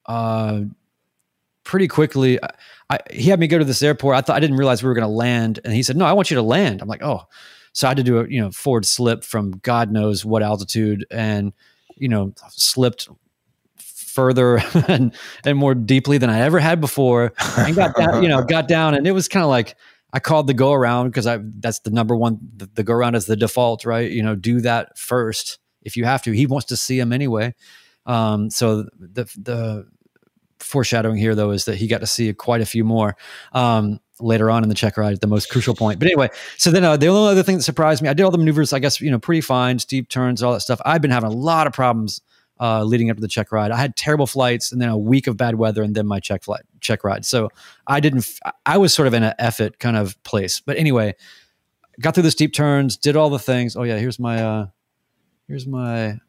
uh, pretty quickly. I, I, he had me go to this airport. I thought, I didn't realize we were going to land. And he said, no, I want you to land. I'm like, oh, so I had to do a, you know, forward slip from God knows what altitude, and, you know, slipped further and, and more deeply than I ever had before, and got down, you know, got down. And it was kind of like, I called the go around, because I that's the number one, the, the go around is the default, right? You know, do that first if you have to. He wants to see him anyway. Um, so the the foreshadowing here, though, is that he got to see quite a few more um, later on in the check ride at the most crucial point. But anyway, so then uh, the only other thing that surprised me, I did all the maneuvers, I guess, you know, pretty fine, steep turns, all that stuff. I've been having a lot of problems Uh, leading up to the check ride. I had terrible flights, and then a week of bad weather, and then my check flight, check ride. So I didn't, I was sort of in an F it kind of place. But anyway, got through the steep turns, did all the things. Oh yeah, here's my, uh, here's my,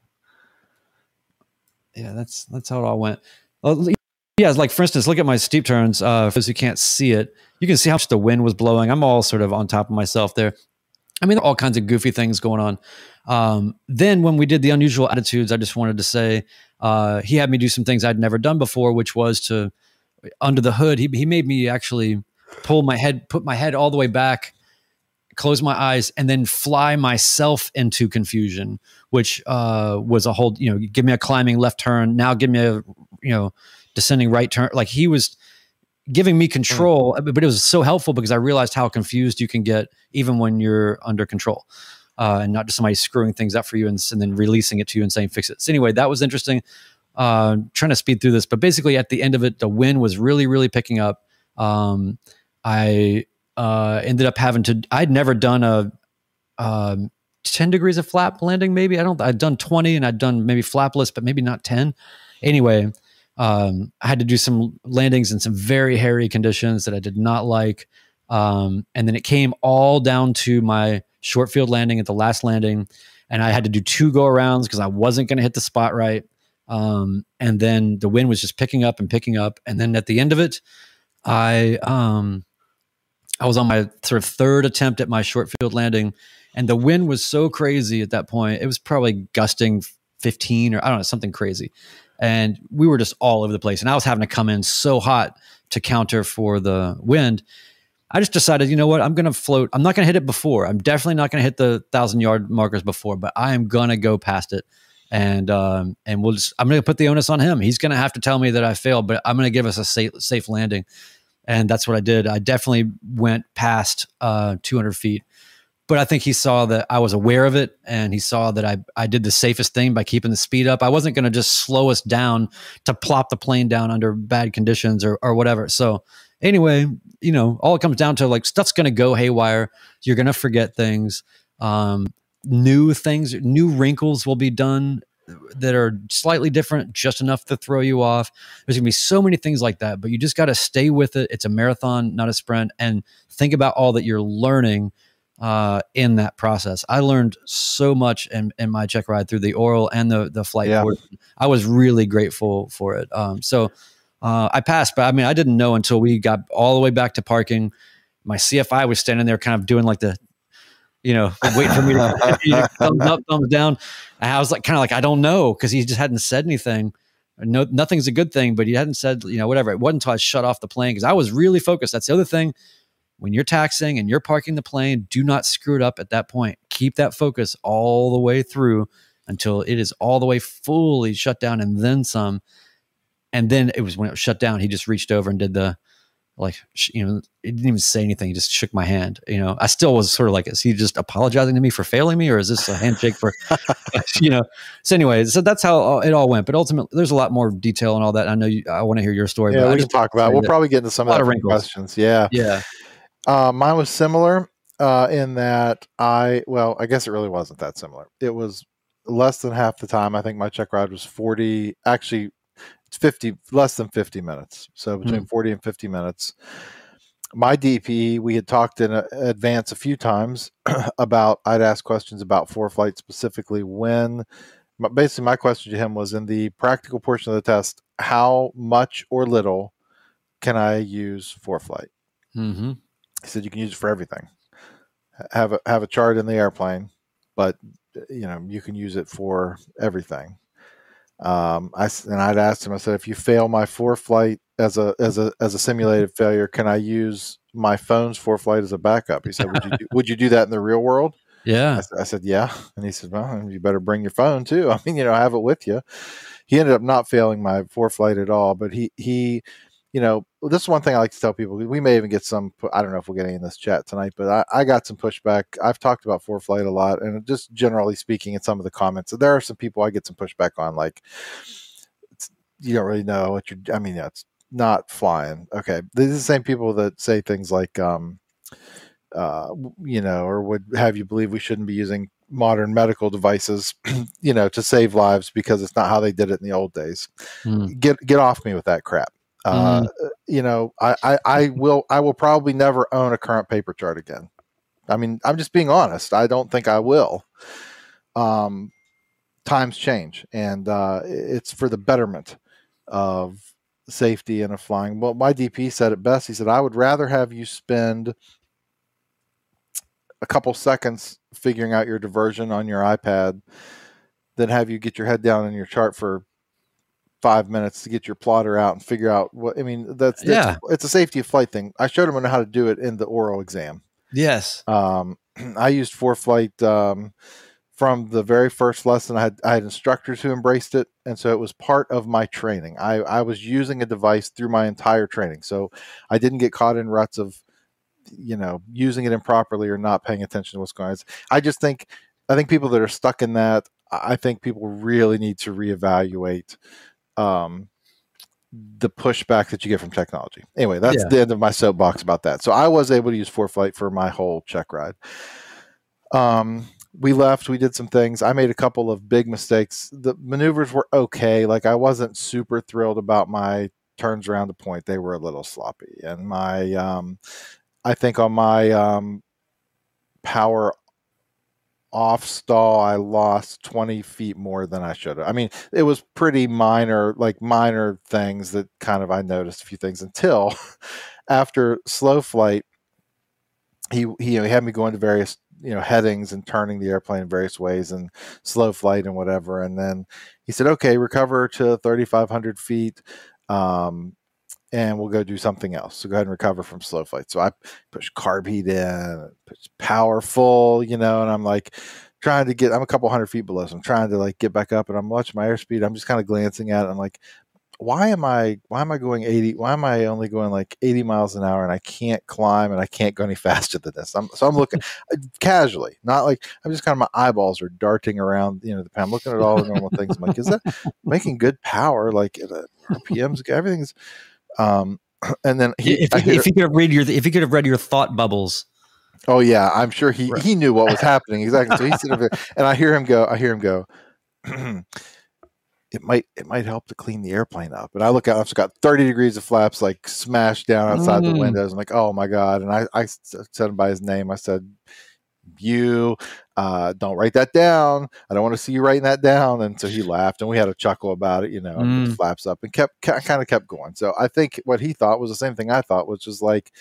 yeah, that's, that's how it all went. Well, yeah, like for instance, look at my steep turns. Uh, for those who can't see it, you can see how much the wind was blowing. I'm all sort of on top of myself there. I mean, all kinds of goofy things going on. Um, then when we did the unusual attitudes, I just wanted to say, uh, he had me do some things I'd never done before, which was to, under the hood, he, he made me actually pull my head, put my head all the way back, close my eyes, and then fly myself into confusion, which, uh, was a whole, you know, give me a climbing left turn. Now give me a, you know, descending right turn. Like he was giving me control, mm. but it was so helpful because I realized how confused you can get even when you're under control, uh, and not just somebody screwing things up for you and, and then releasing it to you and saying, fix it. So anyway, that was interesting. Uh, trying to speed through this, but basically at the end of it, the wind was really, really picking up. Um, I, uh, ended up having to, I'd never done a, um, ten degrees of flap landing. Maybe I don't, I'd done twenty and I'd done maybe flapless, but maybe not ten. Anyway, Um, I had to do some landings in some very hairy conditions that I did not like. Um, and then it came all down to my short field landing at the last landing. And I had to do two go arounds because I wasn't going to hit the spot right. Um, and then the wind was just picking up and picking up. And then at the end of it, I, um, I was on my sort of third attempt at my short field landing, and the wind was so crazy at that point. It was probably gusting fifteen or I don't know, something crazy. And we were just all over the place. And I was having to come in so hot to counter for the wind. I just decided, you know what, I'm going to float. I'm not going to hit it before. I'm definitely not going to hit the thousand yard markers before, but I am going to go past it. And, um, and we'll just, I'm going to put the onus on him. He's going to have to tell me that I failed, but I'm going to give us a safe, safe landing. And that's what I did. I definitely went past uh, two hundred feet, but I think he saw that I was aware of it, and he saw that I, I did the safest thing by keeping the speed up. I wasn't going to just slow us down to plop the plane down under bad conditions or, or whatever. So anyway, you know, all it comes down to, like, stuff's going to go haywire. You're going to forget things. Um, new things, new wrinkles will be done that are slightly different, just enough to throw you off. There's gonna be so many things like that, but you just got to stay with it. It's a marathon, not a sprint, and think about all that you're learning uh, in that process. I learned so much in, in my check ride through the oral and the the flight Yeah. board. I was really grateful for it. Um, so uh, I passed, but I mean, I didn't know until we got all the way back to parking. My C F I was standing there kind of doing like the, you know, waiting for me to, you know, thumbs up, thumbs down. And I was like, kind of like, I don't know, because he just hadn't said anything. No, nothing's a good thing, but he hadn't said, you know, whatever. It wasn't until I shut off the plane, because I was really focused. That's the other thing. When you're taxiing and you're parking the plane, do not screw it up at that point. Keep that focus all the way through until it is all the way fully shut down, and then some. And then it was when it was shut down, he just reached over and did the, like, you know, he didn't even say anything. He just shook my hand. You know, I still was sort of like, is he just apologizing to me for failing me, or is this a handshake for, you know? So anyway, so that's how it all went. But ultimately, there's a lot more detail and all that. I know you, I want to hear your story. Yeah, but we I can just talk about it. We'll probably get into some of the questions. Yeah. Yeah. Uh, mine was similar uh, in that I, well, I guess it really wasn't that similar. It was less than half the time. I think my check ride was forty, actually it's fifty, less than fifty minutes. So between mm. forty and fifty minutes. My D P, we had talked in a, advance a few times about, I'd ask questions about ForeFlight specifically when, basically my question to him was, in the practical portion of the test, how much or little can I use ForeFlight? Mm-hmm. He said, you can use it for everything. Have a, have a chart in the airplane, but you know, you can use it for everything. Um, I, and I'd asked him, I said, if you fail my ForeFlight as a, as a, as a simulated failure, can I use my phone's ForeFlight as a backup? He said, would you do, would you do that in the real world? Yeah. I said, I said, yeah. And he said, well, you better bring your phone too. I mean, you know, have it with you. He ended up not failing my ForeFlight at all, but he, he, you know, this is one thing I like to tell people. We may even get some, I don't know if we'll get any in this chat tonight, but I, I got some pushback. I've talked about ForeFlight a lot, and just generally speaking in some of the comments, there are some people I get some pushback on, like, it's, you don't really know what you're, I mean, yeah, it's not flying. Okay. These are the same people that say things like, um, uh, you know, or would have you believe we shouldn't be using modern medical devices, you know, to save lives because it's not how they did it in the old days. Mm. Get, get off me with that crap. Uh, mm. You know, I, I, I will, I will probably never own a current paper chart again. I mean, I'm just being honest. I don't think I will. Um, times change, and uh, it's for the betterment of safety and of flying. Well, my D P said it best. He said, I would rather have you spend a couple seconds figuring out your diversion on your iPad than have you get your head down in your chart for five minutes to get your plotter out and figure out what, I mean, that's, that's yeah. It's a safety of flight thing. I showed him how to do it in the oral exam. Yes. Um, I used ForeFlight um, from the very first lesson. I had, I had instructors who embraced it. And so it was part of my training. I, I was using a device through my entire training. So I didn't get caught in ruts of, you know, using it improperly or not paying attention to what's going on. I just think, I think people that are stuck in that, I think people really need to reevaluate um, the pushback that you get from technology. Anyway, that's yeah. the end of my soapbox about that. So I was able to use ForeFlight for my whole check ride. Um, we left, we did some things. I made a couple of big mistakes. The maneuvers were okay. Like I wasn't super thrilled about my turns around the point. They were a little sloppy. And my, um, I think on my um, power off stall, I lost twenty feet more than I should have. I mean, it was pretty minor, like minor things that kind of I noticed a few things until after slow flight, he he, you know, he had me go into various you know headings and turning the airplane in various ways and slow flight and whatever. And then he said, "Okay, recover to thirty-five hundred feet." Um, and we'll go do something else. So go ahead and recover from slow flight. So I push carb heat in, push power full, you know, and I'm like trying to get, I'm a couple hundred feet below. So I'm trying to like get back up and I'm watching my airspeed. I'm just kind of glancing at it. I'm like, why am I, why am I going eighty? Why am I only going like eighty miles an hour and I can't climb and I can't go any faster than this? I'm, so I'm looking casually, not like, I'm just kind of, my eyeballs are darting around, you know, the I'm looking at all the normal things. I'm like, is that making good power? Like the R P Ms, everything's, Um, and then he, if, he, if he could have read your, if he could have read your thought bubbles. Oh yeah, I'm sure he, right. he knew what was happening exactly. So he's sitting there, and I hear him go. I hear him go. it might, it might help to clean the airplane up. And I look out. I've got thirty degrees of flaps like smashed down outside mm. the windows. I'm like, oh my god! And I, I said him by his name. I said, "You uh, don't write that down. I don't want to see you writing that down." And so he laughed, and we had a chuckle about it, you know, mm. with the flaps up, and kept kind of kept going. So I think what he thought was the same thing I thought, which is like,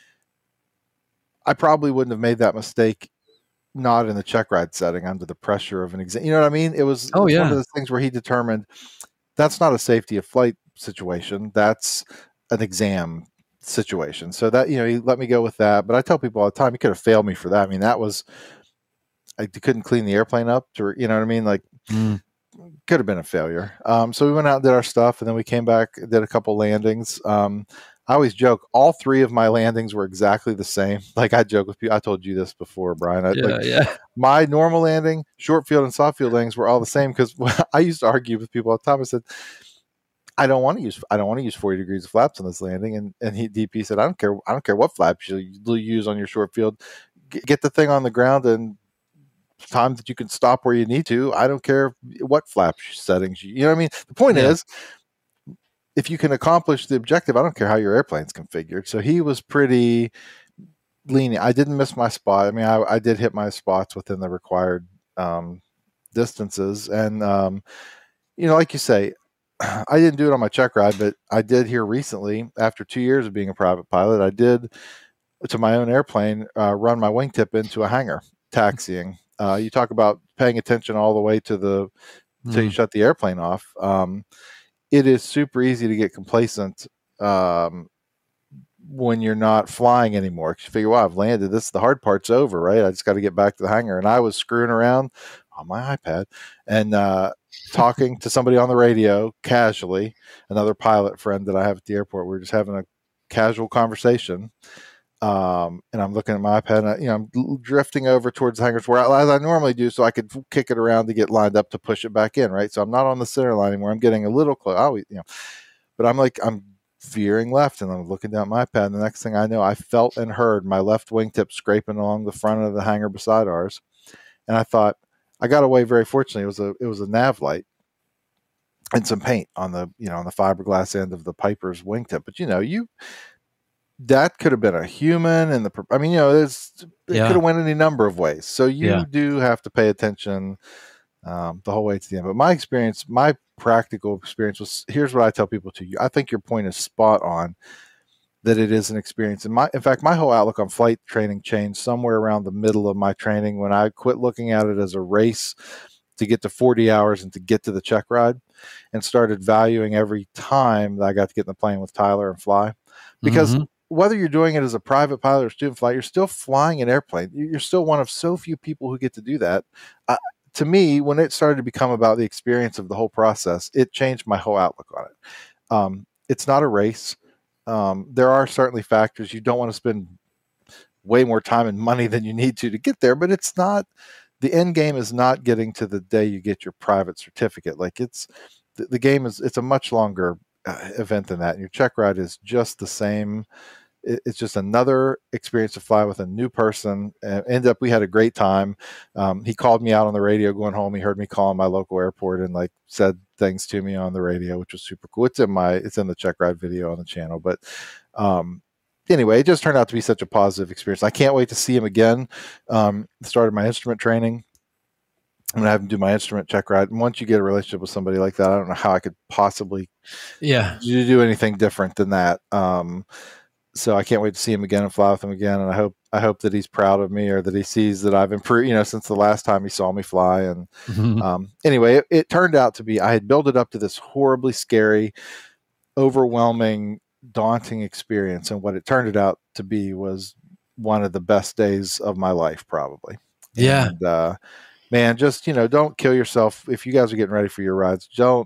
I probably wouldn't have made that mistake not in the check ride setting under the pressure of an exam. You know what I mean? It was, oh, it was yeah. one of those things where he determined that's not a safety of flight situation. That's an exam situation. So that, you know, he let me go with that. But I tell people all the time, he could have failed me for that. I mean, that was, I couldn't clean the airplane up to, you know what I mean? Like mm. could have been a failure. Um, so we went out and did our stuff, and then we came back, did a couple landings. Um, I always joke, all three of my landings were exactly the same. Like I joke with people, I told you this before, Brian. I, yeah, like, yeah. My normal landing, short field and soft field landings were all the same, because I used to argue with people all the time. I said, I don't want to use I don't want to use forty degrees of flaps on this landing. And and he D P said, I don't care, I don't care what flaps you use on your short field. G- get the thing on the ground and time that you can stop where you need to. I don't care what flap settings you, you know what I mean? The point yeah. is, if you can accomplish the objective, I don't care how your airplane's configured. So he was pretty lenient. I didn't miss my spot. I mean, I, I did hit my spots within the required um, distances. And, um, you know, like you say, I didn't do it on my check ride, but I did here recently, after two years of being a private pilot, I did, to my own airplane, uh, run my wingtip into a hangar, taxiing. Uh, you talk about paying attention all the way to the, until mm. you shut the airplane off. Um, it is super easy to get complacent um, when you're not flying anymore. You figure, well, I've landed. This, the hard part's over, right? I just got to get back to the hangar. And I was screwing around on my iPad and uh, talking to somebody on the radio casually, another pilot friend that I have at the airport. We were just having a casual conversation. Um, and I'm looking at my iPad, and I, you know, I'm drifting over towards the hangars where I, as I normally do, so I could kick it around to get lined up to push it back in, right? So I'm not on the center line anymore. I'm getting a little close, oh, you know, but I'm like, I'm veering left, and I'm looking down my iPad, and the next thing I know, I felt and heard my left wingtip scraping along the front of the hangar beside ours, and I thought, I got away very fortunately. It was a it was a nav light and some paint on the you know on the fiberglass end of the Piper's wingtip, but you know you. That could have been a human, and the I mean, you know, there's it yeah. could have went any number of ways. So you yeah. do have to pay attention um, the whole way to the end. But my experience, my practical experience was, here's what I tell people to you. I think your point is spot on, that it is an experience. And my, in fact, my whole outlook on flight training changed somewhere around the middle of my training when I quit looking at it as a race to get to forty hours and to get to the check ride, and started valuing every time that I got to get in the plane with Tyler and fly, because. Mm-hmm. Whether you're doing it as a private pilot or student flight, you're still flying an airplane. You're still one of so few people who get to do that. Uh, to me, when it started to become about the experience of the whole process, it changed my whole outlook on it. Um, it's not a race. Um, there are certainly factors. You don't want to spend way more time and money than you need to to get there, but it's not, the end game is not getting to the day you get your private certificate. Like it's, the, the game is, it's a much longer uh, event than that. And your check ride is just the same it, it's just another experience to fly with a new person. And ended up, we had a great time. Um, he called me out on the radio going home. He heard me call my local airport and like said things to me on the radio, which was super cool. It's in my, it's in the Check Ride video on the channel, but, um, anyway, it just turned out to be such a positive experience. I can't wait to see him again. Um, started my instrument training. I'm gonna have him do my instrument check ride. And once you get a relationship with somebody like that, I don't know how I could possibly yeah do anything different than that. Um, so I can't wait to see him again and fly with him again. And I hope I hope that he's proud of me, or that he sees that I've improved, you know, since the last time he saw me fly. And mm-hmm. um, anyway, it, it turned out to be, I had built it up to this horribly scary, overwhelming, daunting experience, and what it turned out to be was one of the best days of my life, probably. Yeah. And, uh, man, just, you know, don't kill yourself. If you guys are getting ready for your rides, don't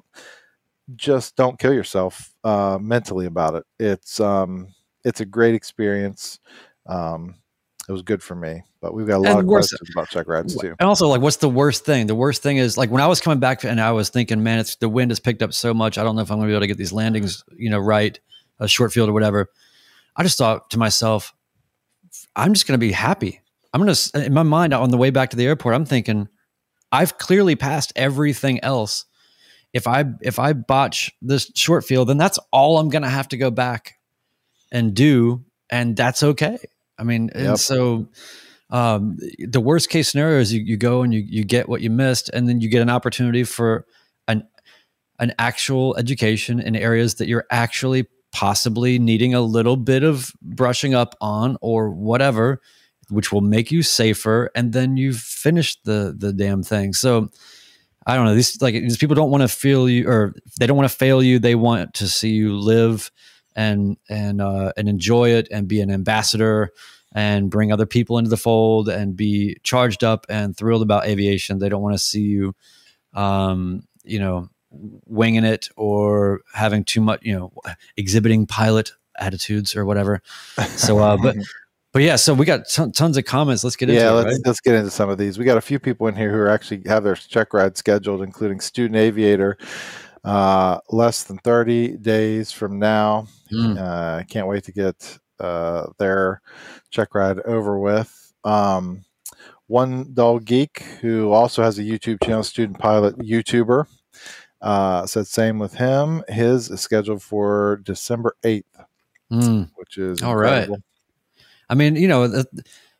just don't kill yourself uh, mentally about it. It's um, it's a great experience. Um, it was good for me, but we've got a lot And of worse- questions about check rides too. And also, like, what's the worst thing? The worst thing is, like, when I was coming back and I was thinking, man, it's the wind has picked up so much. I don't know if I'm going to be able to get these landings, you know, right, a short field or whatever. I just thought to myself, I'm just going to be happy. I'm going to, in my mind, on the way back to the airport, I'm thinking, I've clearly passed everything else. If I if I botch this short field, then that's all I'm going to have to go back and do, and that's okay. I mean, Yep. and so um, the worst case scenario is you, you go and you you get what you missed, and then you get an opportunity for an an actual education in areas that you're actually possibly needing a little bit of brushing up on or whatever, which will make you safer, and then you've finished the the damn thing. So I don't know, these like these people don't want to feel you, or they don't want to fail you. They want to see you live and and uh, and enjoy it, and be an ambassador, and bring other people into the fold, and be charged up and thrilled about aviation. They don't want to see you, um, you know, winging it or having too much, you know, exhibiting pilot attitudes or whatever. So, uh, but. But yeah, so we got t- tons of comments. Let's get into yeah, it. let's Right? let's get into some of these. We got a few people in here who are actually have their check ride scheduled, including Student Aviator, uh, less than thirty days from now. Mm. I uh, can't wait to get uh, their check ride over with. Um, One Dull Geek, who also has a YouTube channel, Student Pilot YouTuber, uh, said same with him. His is scheduled for December eighth, Mm. which is all incredible. right. I mean, you know, the,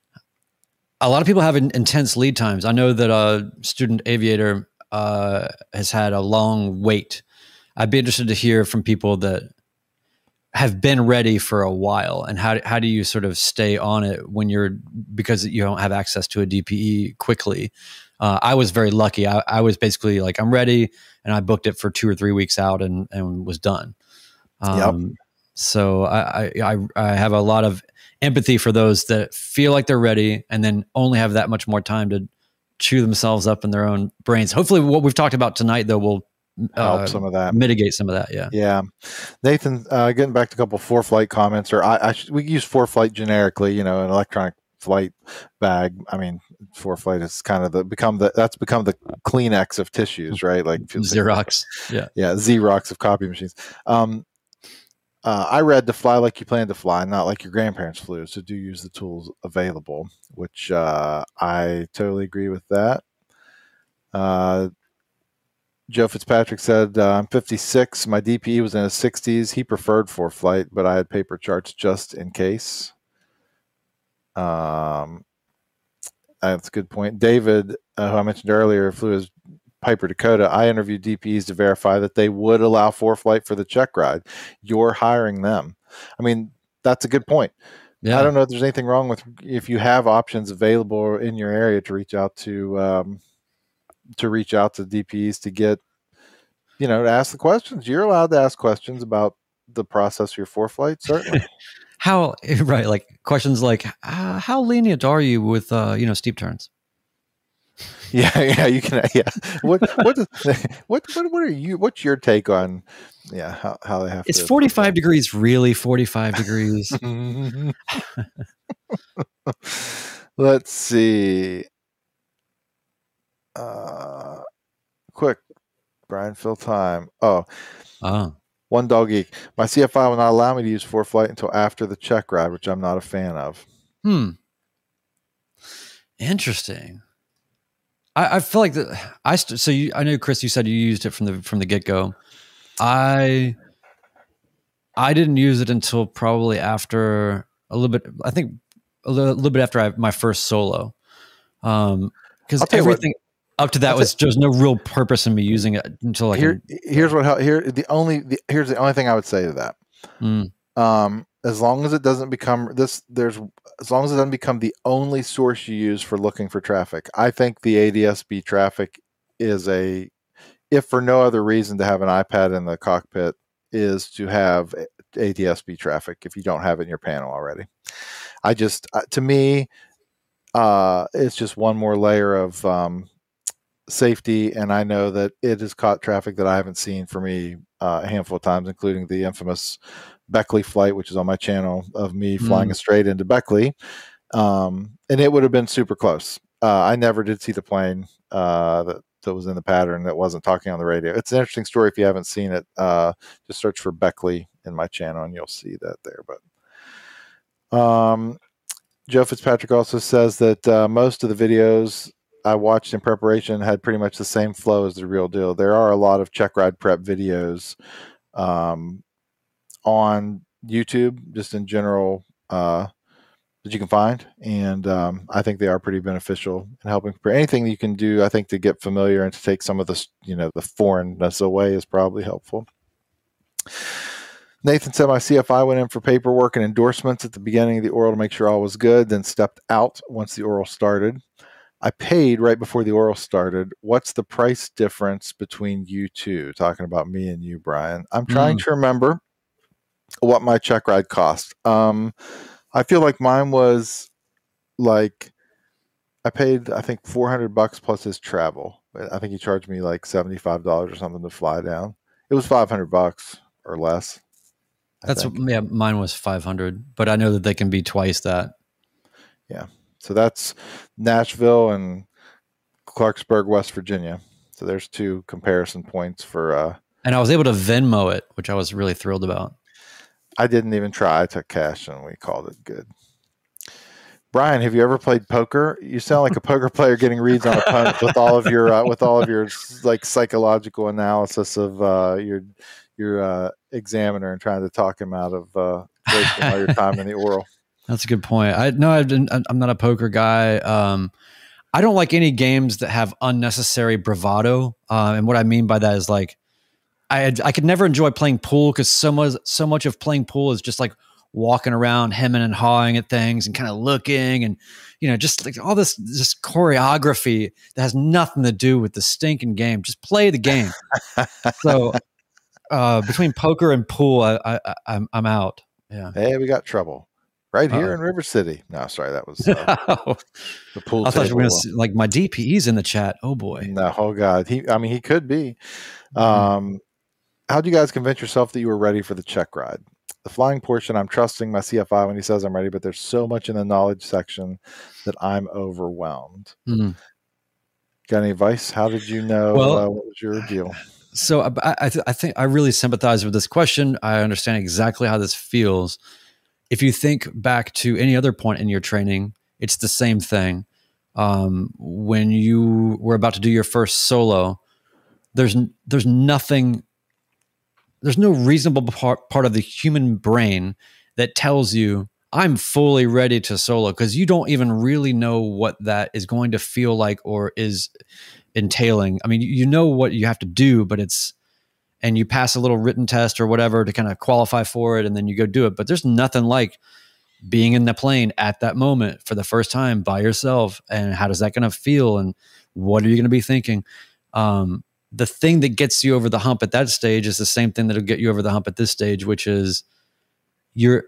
a lot of people have in, intense lead times. I know that a Student Aviator uh, has had a long wait. I'd be interested to hear from people that have been ready for a while, and how how do you sort of stay on it when you're, because you don't have access to a D P E quickly. Uh, I was very lucky. I, I was basically like, I'm ready, and I booked it for two or three weeks out, and and was done. Um, Yep. So I, I I have a lot of empathy for those that feel like they're ready and then only have that much more time to chew themselves up in their own brains. Hopefully what we've talked about tonight, though, will Help uh, some of that. mitigate some of that. Yeah. Yeah. Nathan, uh, getting back to a couple four flight comments, or I, I sh- we use four flight generically, you know, an electronic flight bag. I mean, four flight is kind of the, become the, that's become the Kleenex of tissues, right? Like Xerox. Yeah. Yeah. Xerox of copy machines. Um, Uh, I read to fly like you plan to fly, not like your grandparents flew. So do use the tools available, which uh, I totally agree with that. Uh, Joe Fitzpatrick said, uh, I'm fifty-six. My D P E was in his sixties. He preferred for flight, but I had paper charts just in case. Um, that's a good point. David, uh, who I mentioned earlier, flew his Piper Dakota. I interviewed D P Es to verify that they would allow for flight for the check ride. You're hiring them. I mean, that's a good point. Yeah. I don't know if there's anything wrong with, if you have options available in your area, to reach out to um, to reach out to D P Es to get, you know, to ask the questions. You're allowed to ask questions about the process of your four flight, certainly. How, right. Like questions like, uh, how lenient are you with, uh, you know, steep turns? Yeah, yeah, you can. Yeah, what, what, what, what, what are you? What's your take on, yeah, how, how they have? It's to forty-five degrees, really forty-five degrees. Let's see. Uh, quick, Brian, fill time. Oh, Oh, One Dog Geek. My C F I will not allow me to use ForeFlight until after the check ride, which I'm not a fan of. Hmm. Interesting. I, I feel like that. I st- so you, I know, Chris, you said you used it from the from the get go. I I didn't use it until probably after a little bit. I think a little, little bit after I, my first solo, um, because everything what, up to that I'll was just no real purpose in me using it until like here. A, here's what here the only the, here's the only thing I would say to that. Mm. Um, as long as it doesn't become this, there's as long as it doesn't become the only source you use for looking for traffic. I think the A D S B traffic is a, if for no other reason to have an iPad in the cockpit, is to have A D S B traffic if you don't have it in your panel already. I just, to me, uh, it's just one more layer of um, safety, and I know that it has caught traffic that I haven't seen for me uh, a handful of times, including the infamous Beckley flight, which is on my channel, of me mm. flying straight into Beckley, um, and it would have been super close. Uh, I never did see the plane uh, that, that was in the pattern that wasn't talking on the radio. It's an interesting story. If you haven't seen it, uh, just search for Beckley in my channel and you'll see that there. But um, Joe Fitzpatrick also says that uh, most of the videos I watched in preparation had pretty much the same flow as the real deal. There are a lot of check ride prep videos um, on YouTube, just in general, uh, that you can find, and um, I think they are pretty beneficial in helping prepare. Anything you can do, I think, to get familiar and to take some of the, you know, the foreignness away is probably helpful. Nathan said my C F I went in for paperwork and endorsements at the beginning of the oral to make sure all was good, then stepped out once the oral started. I paid right before the oral started. What's the price difference between you two? Talking about me and you, Brian. I'm trying mm. to remember what my check ride cost. Um, I feel like mine was like, I paid, I think, four hundred bucks plus his travel. I think he charged me like seventy-five dollars or something to fly down. It was five hundred bucks or less. I That's, think. yeah, mine was five hundred, but I know that they can be twice that. Yeah. So that's Nashville and Clarksburg, West Virginia. So there's two comparison points for. Uh, and I was able to Venmo it, which I was really thrilled about. I didn't even try. I took cash and we called it good. Brian, have you ever played poker? You sound like a poker player getting reads on opponents with all of your uh, with all of your like psychological analysis of uh, your your uh, examiner and trying to talk him out of uh, wasting all your time in the oral. That's a good point. I no, I've been, I'm not a poker guy. Um, I don't like any games that have unnecessary bravado. Uh, and what I mean by that is like, I I could never enjoy playing pool because so much so much of playing pool is just like walking around hemming and hawing at things and kind of looking and, you know, just like all this just choreography that has nothing to do with the stinking game. Just play the game. So uh, between poker and pool, I, I, I'm I'm out. Yeah. Hey, we got trouble right here uh, in River City. No, sorry, that was uh, the pool. I thought you were going to like my D P E's in the chat. Oh boy. No, oh God. He, I mean, he could be. Mm-hmm. Um, how do you guys convince yourself that you were ready for the check ride? The flying portion, I'm trusting my C F I when he says I'm ready, but there's so much in the knowledge section that I'm overwhelmed. Mm-hmm. Got any advice? How did you know? Well, uh, what was your deal? So I, I, th- I think I really sympathize with this question. I understand exactly how this feels. If you think back to any other point in your training, it's the same thing. Um, when you were about to do your first solo, there's there's nothing. There's no reasonable part, part of the human brain that tells you I'm fully ready to solo, because you don't even really know what that is going to feel like or is entailing. I mean, you know what you have to do, but it's, and you pass a little written test or whatever to kind of qualify for it, and then you go do it. But there's nothing like being in the plane at that moment for the first time by yourself. And how does that going to feel? And what are you going to be thinking? Um, The thing that gets you over the hump at that stage is the same thing that'll get you over the hump at this stage, which is you're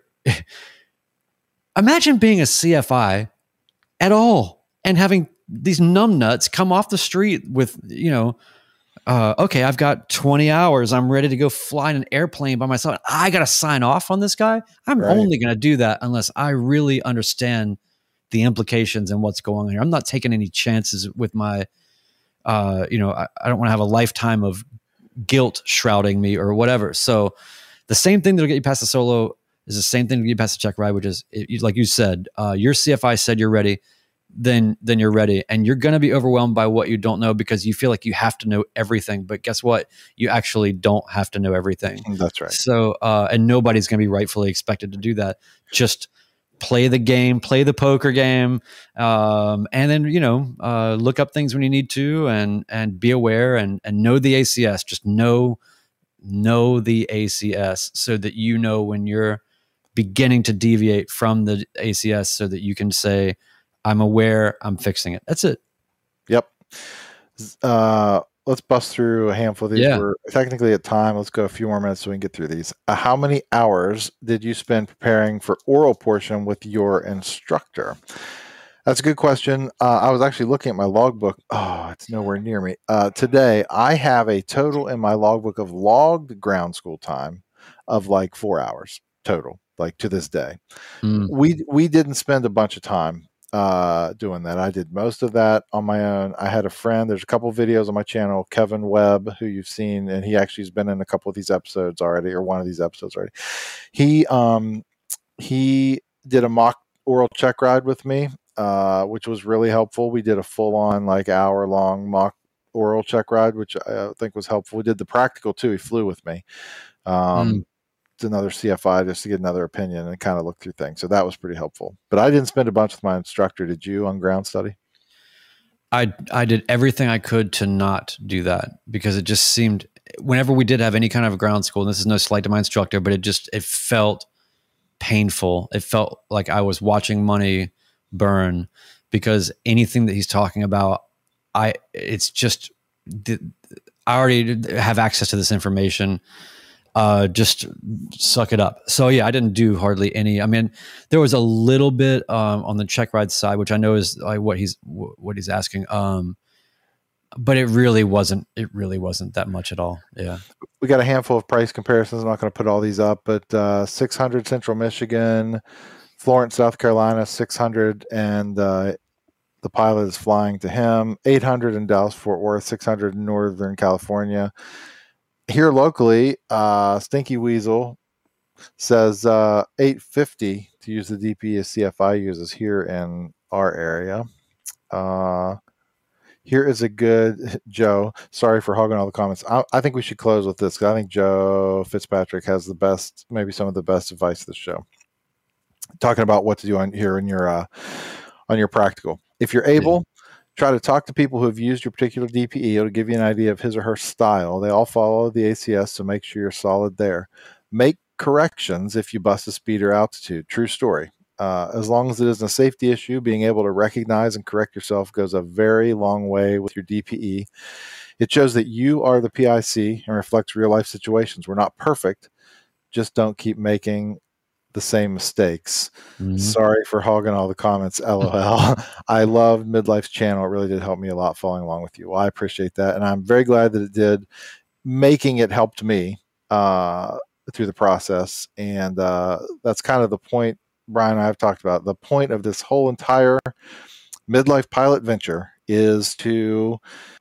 imagine being a C F I at all and having these numbnuts come off the street with, you know, uh, okay, I've got twenty hours. I'm ready to go fly in an airplane by myself. I got to sign off on this guy. I'm right. only going to do that unless I really understand the implications and what's going on here. I'm not taking any chances with my, Uh, you know, I, I don't want to have a lifetime of guilt shrouding me or whatever. So the same thing that'll get you past the solo is the same thing to get you past the check ride, which is it, like you said, uh, your C F I said you're ready, then then you're ready, and you're going to be overwhelmed by what you don't know because you feel like you have to know everything. But guess what? You actually don't have to know everything. That's right. So uh, and nobody's going to be rightfully expected to do that. Just play the game, play the poker game, um, and then you know uh, look up things when you need to, and and be aware and and know the A C S. Just know know the A C S so that you know when you're beginning to deviate from the A C S, so that you can say, "I'm aware, I'm fixing it." That's it. Yep. Uh, let's bust through a handful of these. Yeah. We're technically at time. Let's go a few more minutes so we can get through these. Uh, how many hours did you spend preparing for oral portion with your instructor? That's a good question. Uh, I was actually looking at my logbook. Oh, it's nowhere near me. Uh, today, I have a total in my logbook of logged ground school time of like four hours total, like to this day. Mm. We we didn't spend a bunch of time uh, doing that. I did most of that on my own. I had a friend. There's a couple of videos on my channel, Kevin Webb, who you've seen, and he actually has been in a couple of these episodes already, or one of these episodes already. He um he did a mock oral check ride with me. Uh, which was really helpful. We did a full-on, like, hour-long mock oral check ride, which I think was helpful. We did the practical, too. He flew with me. Um, Mm. It's another C F I just to get another opinion and kind of look through things. So that was pretty helpful. But I didn't spend a bunch with my instructor. Did you on ground study? I I did everything I could to not do that because it just seemed, whenever we did have any kind of ground school, and this is no slight to my instructor, but it just, it felt painful. It felt like I was watching money burn because anything that he's talking about, I it's just I already have access to this information. Uh, just suck it up. So yeah, I didn't do hardly any. I mean, there was a little bit um, on the check ride side, which I know is like what he's what he's asking. Um, but it really wasn't. It really wasn't that much at all. Yeah. We got a handful of price comparisons. I'm not going to put all these up, but uh, six hundred Central Michigan. Florence, South Carolina, six hundred, and uh, the pilot is flying to him. eight hundred in Dallas-Fort Worth, six hundred in Northern California. Here locally, uh, Stinky Weasel says uh, eight fifty to use the D P E as C F I uses here in our area. Uh, here is a good Joe. Sorry for hogging all the comments. I, I think we should close with this because I think Joe Fitzpatrick has the best, maybe some of the best advice to the show. Talking about what to do on here in your uh, on your practical. If you're able, try to talk to people who have used your particular D P E. It'll give you an idea of his or her style. They all follow the A C S, so make sure you're solid there. Make corrections if you bust a speed or altitude. True story. Uh, as long as it isn't a safety issue, being able to recognize and correct yourself goes a very long way with your D P E. It shows that you are the P I C and reflects real life situations. We're not perfect. Just don't keep making the same mistakes. Mm-hmm. Sorry for hogging all the comments. L O L. I love Midlife's channel. It really did help me a lot following along with you. Well, I appreciate that. And I'm very glad that it did. Making it helped me uh, through the process. And uh, that's kind of the point Brian and I have talked about. The point of this whole entire Midlife pilot venture is to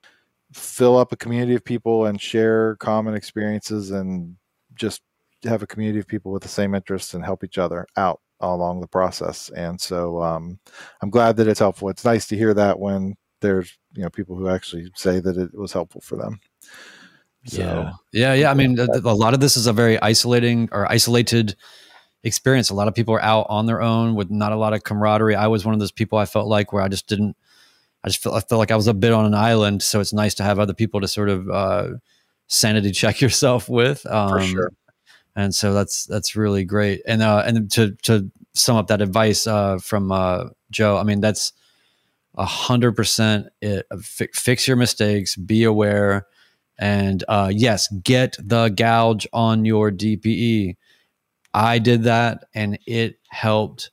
fill up a community of people and share common experiences and just have a community of people with the same interests and help each other out along the process. And so um, I'm glad that it's helpful. It's nice to hear that when there's, you know, people who actually say that it was helpful for them. So, yeah. Yeah. Yeah. I mean, a, a lot of this is a very isolating or isolated experience. A lot of people are out on their own with not a lot of camaraderie. I was one of those people I felt like where I just didn't, I just felt, I felt like I was a bit on an island. So it's nice to have other people to sort of uh, sanity check yourself with. Um, for sure. And so that's that's really great. And uh, and to to sum up that advice uh, from uh, Joe, I mean that's a hundred percent it. F- fix your mistakes, be aware, and uh, yes, get the gouge on your D P E. I did that, and it helped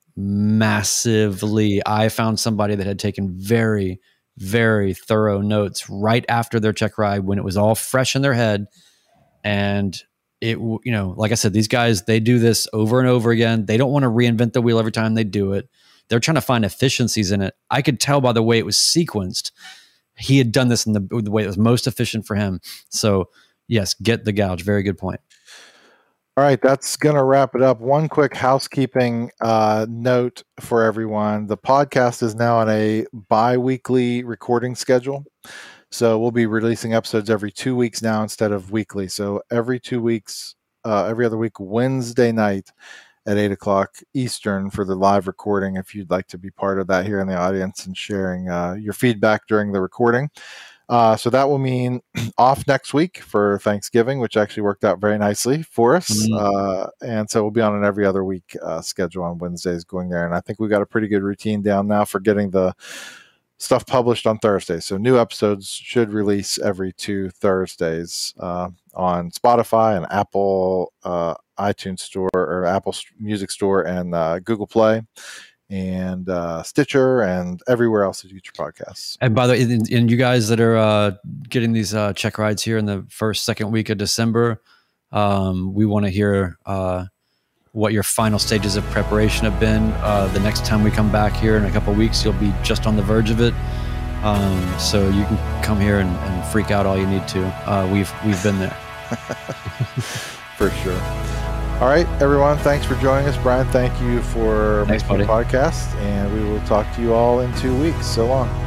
massively. I found somebody that had taken very very thorough notes right after their check ride when it was all fresh in their head, and it, you know, like I said, these guys, they do this over and over again. They don't want to reinvent the wheel every time they do it. They're trying to find efficiencies in it. I could tell by the way it was sequenced. He had done this in the, the way it was most efficient for him. So Yes, get the gouge. Very good point. All right, that's going to wrap it up. One quick housekeeping uh, note for everyone. The podcast is now on a bi-weekly recording schedule. So we'll be releasing episodes every two weeks now instead of weekly. So every two weeks, uh, every other week, Wednesday night at eight o'clock Eastern for the live recording, if you'd like to be part of that here in the audience and sharing uh, your feedback during the recording. Uh, so that will mean off next week for Thanksgiving, which actually worked out very nicely for us. Mm-hmm. Uh, and so we'll be on an every other week uh, schedule on Wednesdays going there. And I think we've got a pretty good routine down now for getting the stuff published on Thursday. So new episodes should release every two Thursdays uh, on Spotify and Apple uh, iTunes Store or Apple Music Store and uh, Google Play. And uh, Stitcher and everywhere else that you get your podcasts. And by the way, and, and you guys that are uh, getting these uh, check rides here in the first, second week of December, um, we want to hear uh, what your final stages of preparation have been. Uh, the next time we come back here in a couple of weeks, you'll be just on the verge of it. Um, so you can come here and, and freak out all you need to. Uh, we've we've been there. For sure. All right, everyone. Thanks for joining us. Brian, thank you for Thanks, making buddy. the podcast. And we will talk to you all in two weeks. So long.